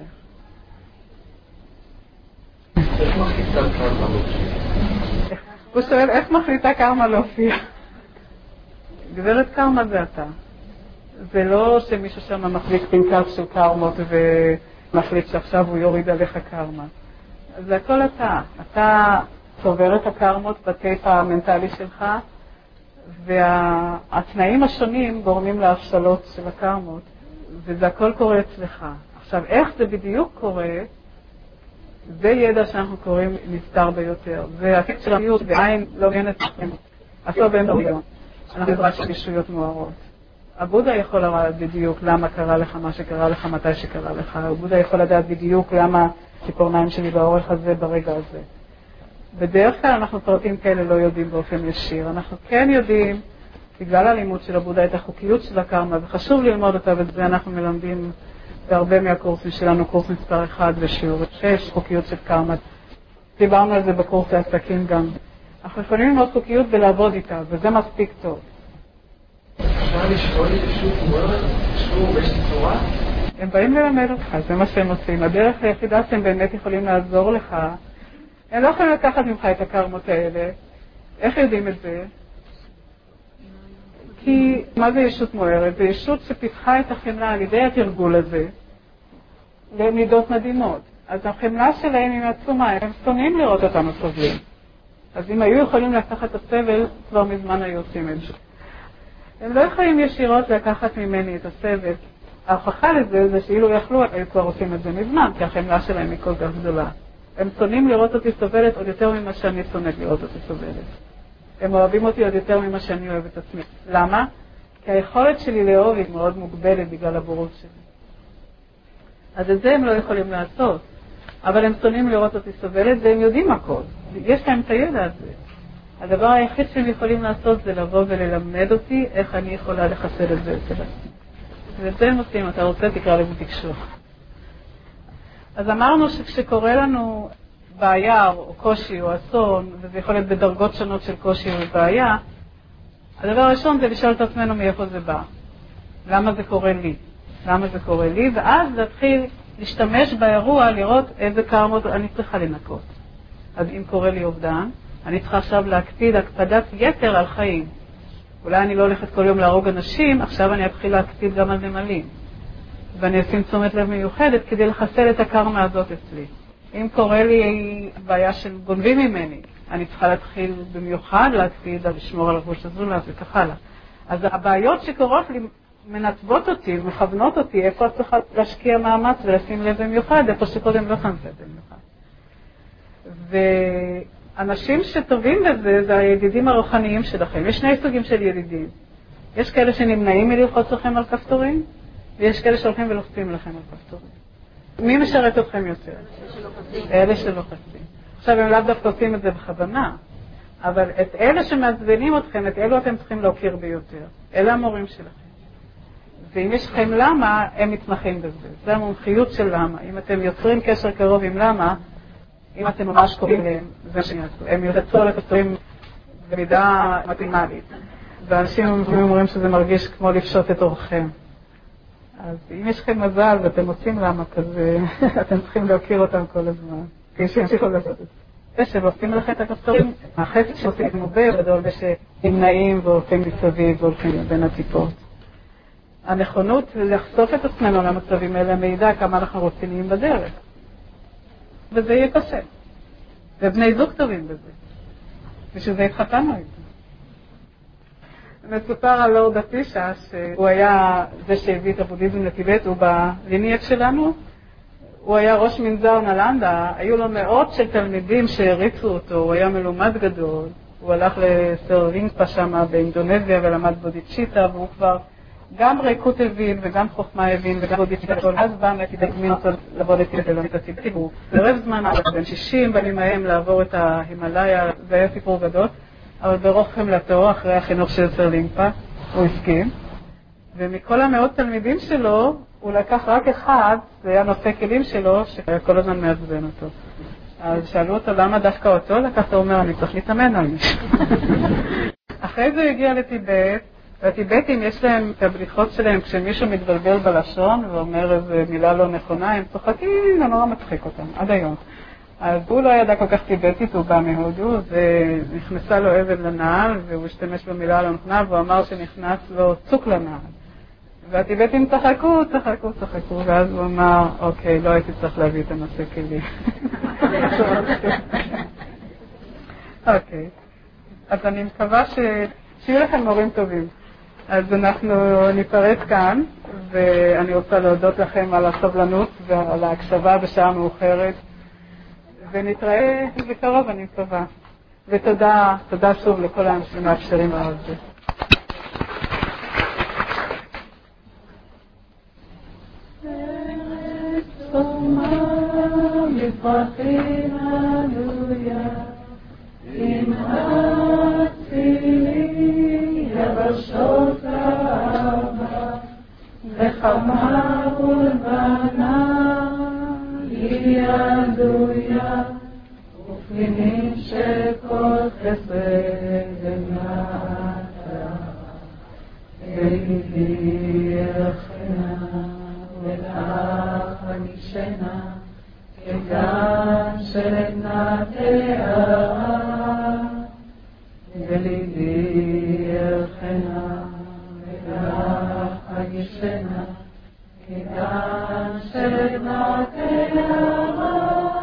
איך מחליטה קרמה להופיע? הוא שואל, איך מחליטה קרמה להופיע? גברת קרמה זה אתה. זה לא שמישהו שם מחליק פנקס של קרמות ומחליט שעכשיו הוא יוריד עליך קרמה. זה הכל אתה. אתה צובר את הקרמות בטייפ המנטלי שלך, והתנאים השונים גורמים להבשלות של הקרמות, וזה הכל קורה אצלך. עכשיו, איך זה בדיוק קורה, זה ידע שאנחנו קוראים נסתר ביותר. זה הכי של המיות בעין לא גנת לכם. עשו בהם דמיון. אנחנו בעזרת של ישויות מוארות. הבודה יכול לדעת בדיוק למה קרה לך מה שקרה לך, מתי שקרה לך. הבודה יכול לדעת בדיוק למה ציפורניים שלי באורך הזה ברגע הזה. בדרך כלל אנחנו פרטים כאלה לא יודעים באופן ישיר. אנחנו כן יודעים, בגלל הלימוד של הבודה, את החוקיות של הקרמה, וחשוב ללמוד אותה, וזה אנחנו מלמדים בהרבה מהקורסים שלנו, קורס מספר אחד ושיעור שש, חוקיות של קרמה. דיברנו על זה בקורס העסקים גם. אנחנו יכולים ללמוד חוקיות ולעבוד איתה, וזה מספיק טוב. אפשר לשאול ישות מוארת, שיעור באיזושהי צורה? הם באים ללמד אותך, זה מה שהם עושים. הדרך היחידה שהם באמת יכולים לעזור לך, הם לא יכולים לקחת ממך את הקרמות האלה. איך יודעים את זה? כי מה זה ישות מוארת? זה ישות שפיתחה את החמלה על ידי התרגול הזה למידות מדהימות. אז החמלה שלהם היא עצומה, הם שונאים לראות אותנו סובלים. אז אם היו יכולים לקחת את הסבל, כבר מזמן היו עושים את זה. הם לא יכולים ישירות לקחת ממני את הסבל. ההוכחה לזה זה שאילו יכלו, היו כבר עושים את זה מזמן, כי החמלה שלהם היא כל כך גדולה. הם שונאים לראות אותי סובלת עוד יותר ממה שאני שונאת לראות אותי סובלת. הם אוהבים אותי עוד יותר ממה שאני אוהב את עצמי. למה? כי היכולת שלי לאהוב היא מאוד מוגבלת בגלל הבורות שלי. אז את זה הם לא יכולים לעשות. אבל הם שונאים לראות אותי סובלת והם יודעים הכל. יש להם את הידע הזה. הדבר היחיד שהם יכולים לעשות זה לבוא וללמד אותי איך אני יכולה לחסל את זה אצל עצמי. ואת זה הם עושים, אתה רוצה תקרא לזה תקשור. אז אמרנו שכשקורה לנו בעיה או קושי או אסון, וזה יכול להיות בדרגות שונות של קושי או בעיה, הדבר הראשון זה לשאול את עצמנו מאיפה זה בא. למה זה קורה לי? למה זה קורה לי? ואז להתחיל להשתמש באירוע, לראות איזה קרמות אני צריכה לנקות. אז אם קורה לי אובדן, אני צריכה עכשיו להקפיד הקפדת יתר על חיים. אולי אני לא הולכת כל יום להרוג אנשים, עכשיו אני אתחיל להקפיד גם על נמלים. ואני אשים תשומת לב מיוחדת כדי לחסל את הקרמה הזאת אצלי. אם קורה לי בעיה של גונבים ממני, אני צריכה להתחיל במיוחד להקפיד על לשמור על רכוש הזולת וכך הלאה. אז הבעיות שקורות לי מנתבות אותי ומכוונות אותי איפה את צריכה להשקיע מאמץ ולשים לב במיוחד, איפה שקודם לא חמת לב במיוחד. ואנשים שטובים בזה זה הידידים הרוחניים שלכם. יש שני סוגים של ידידים. יש כאלה שנמנעים מללחוץ לכם על כפתורים, ויש כאלה שהולכים ולוחצים לכם על כפתורים. מי משרת אתכם יותר? אלה שלוחצים. עכשיו הם לאו דווקא עושים את זה בכוונה, אבל את אלה שמעצבנים אתכם, את אלו אתם צריכים להוקיר ביותר. אלה המורים שלכם. ואם יש לכם למה, הם מתמחים בזה. זה המומחיות של למה. אם אתם יוצרים קשר קרוב עם למה, אם אתם ממש קוראים להם, זה שיעשו. הם יוצאו לכתובים במידה מתאימלית. ואנשים אומרים שזה מרגיש כמו לפשוט את אורכם. אז אם יש לכם מזל ואתם עושים למה כזה, אתם צריכים להכיר אותם כל הזמן. כי שימשיכו לעשות את זה. זה שעושים לכם את הכפתורים, החסד שעושים מובר גדול, ושנמנעים והולכים מסביב והולכים בין הטיפות. הנכונות לחשוף את עצמנו למצבים האלה מעידה כמה אנחנו רוצים בדרך. וזה יהיה קשה. ובני זוג טובים בזה. ושזה התחתנו את זה. מסופר על לורד אטישה, שהוא היה זה שהביא את הבודהיזם לטיבט, הוא בליניאק שלנו, הוא היה ראש מנזר נלנדה, היו לו מאות של תלמידים שהריצו אותו, הוא היה מלומד גדול, הוא הלך לסר רינפה שם באינדונזיה ולמד בודיצ'יטה, והוא כבר גם ריקות הבין וגם חוכמה הבין וגם בודיצ'יטה, אז בא מתדגמין אותו לבוא לטיבט ולמד את הציבור. ברב זמן, בין שישים בנים ההם לעבור את ההימלאיה, זה היה סיפור גדול. אבל ברוך חמלתו, אחרי החינוך של סר רינפה, הוא הסכים. ומכל המאות תלמידים שלו, הוא לקח רק אחד, זה היה נושא כלים שלו, שהיה כל הזמן מעצבן אותו. אז שאלו אותו, למה דווקא אותו? לקח, הוא אומר, אני צריך להתאמן על מישהו. אחרי זה הוא הגיע לטיבט, והטיבטים יש להם את הבדיחות שלהם, כשמישהו מתבלבל בלשון ואומר איזו מילה לא נכונה, הם צוחקים, זה נורא מצחיק אותם, עד היום. אז הוא לא ידע כל כך טיבטית, הוא בא מהודו, ונכנסה לו אבן לנעל, והוא השתמש במילה לא נכונה, והוא אמר שנכנס לו צוק לנעל. והטיבטים צחקו, צחקו, צחקו, ואז הוא אמר, אוקיי, לא הייתי צריך להביא את הנושא כלי. אוקיי, אז אני מקווה שיהיו לכם מורים טובים. אז אנחנו ניפרד כאן, ואני רוצה להודות לכם על הסבלנות ועל ההקשבה בשעה מאוחרת. ונתראה בקרוב, אני מקווה. ותודה, תודה שוב לכל האנשים מאפשרים על זה. אם הצילי יבשות אהבה וחמה ולבנה ידויה ופנינים שכל חסד למטה וליבי ירחנה ולך הנשנה כגן שנטעה וליבי ירחנה ולך הנשנה כגן שנטעה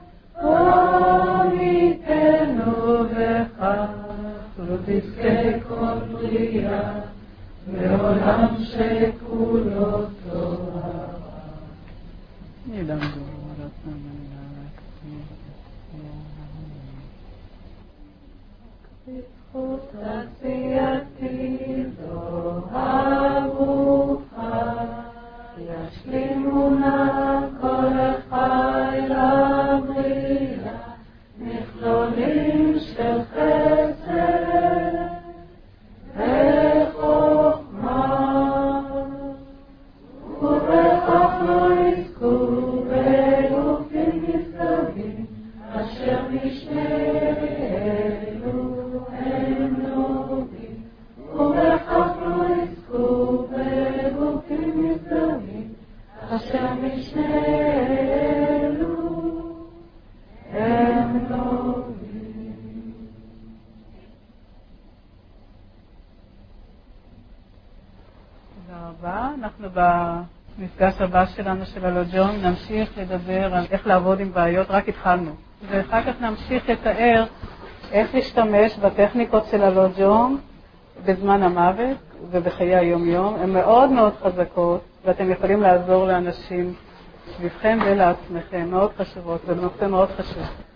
וניתנו בכך לא תזכה כל בריאה בעולם שכולו תורה. זכות עשייתי לא אהבוך ישלימו נא כל חיי רבה. אנחנו במפגש הבא שלנו של הלוג'ון נמשיך לדבר על איך לעבוד עם בעיות, רק התחלנו. ואחר כך נמשיך לתאר איך להשתמש בטכניקות של הלוג'ון בזמן המוות ובחיי היום-יום. הן מאוד מאוד חזקות ואתם יכולים לעזור לאנשים סביבכם ולעצמכם, מאוד חשובות, זה נושא מאוד חשוב.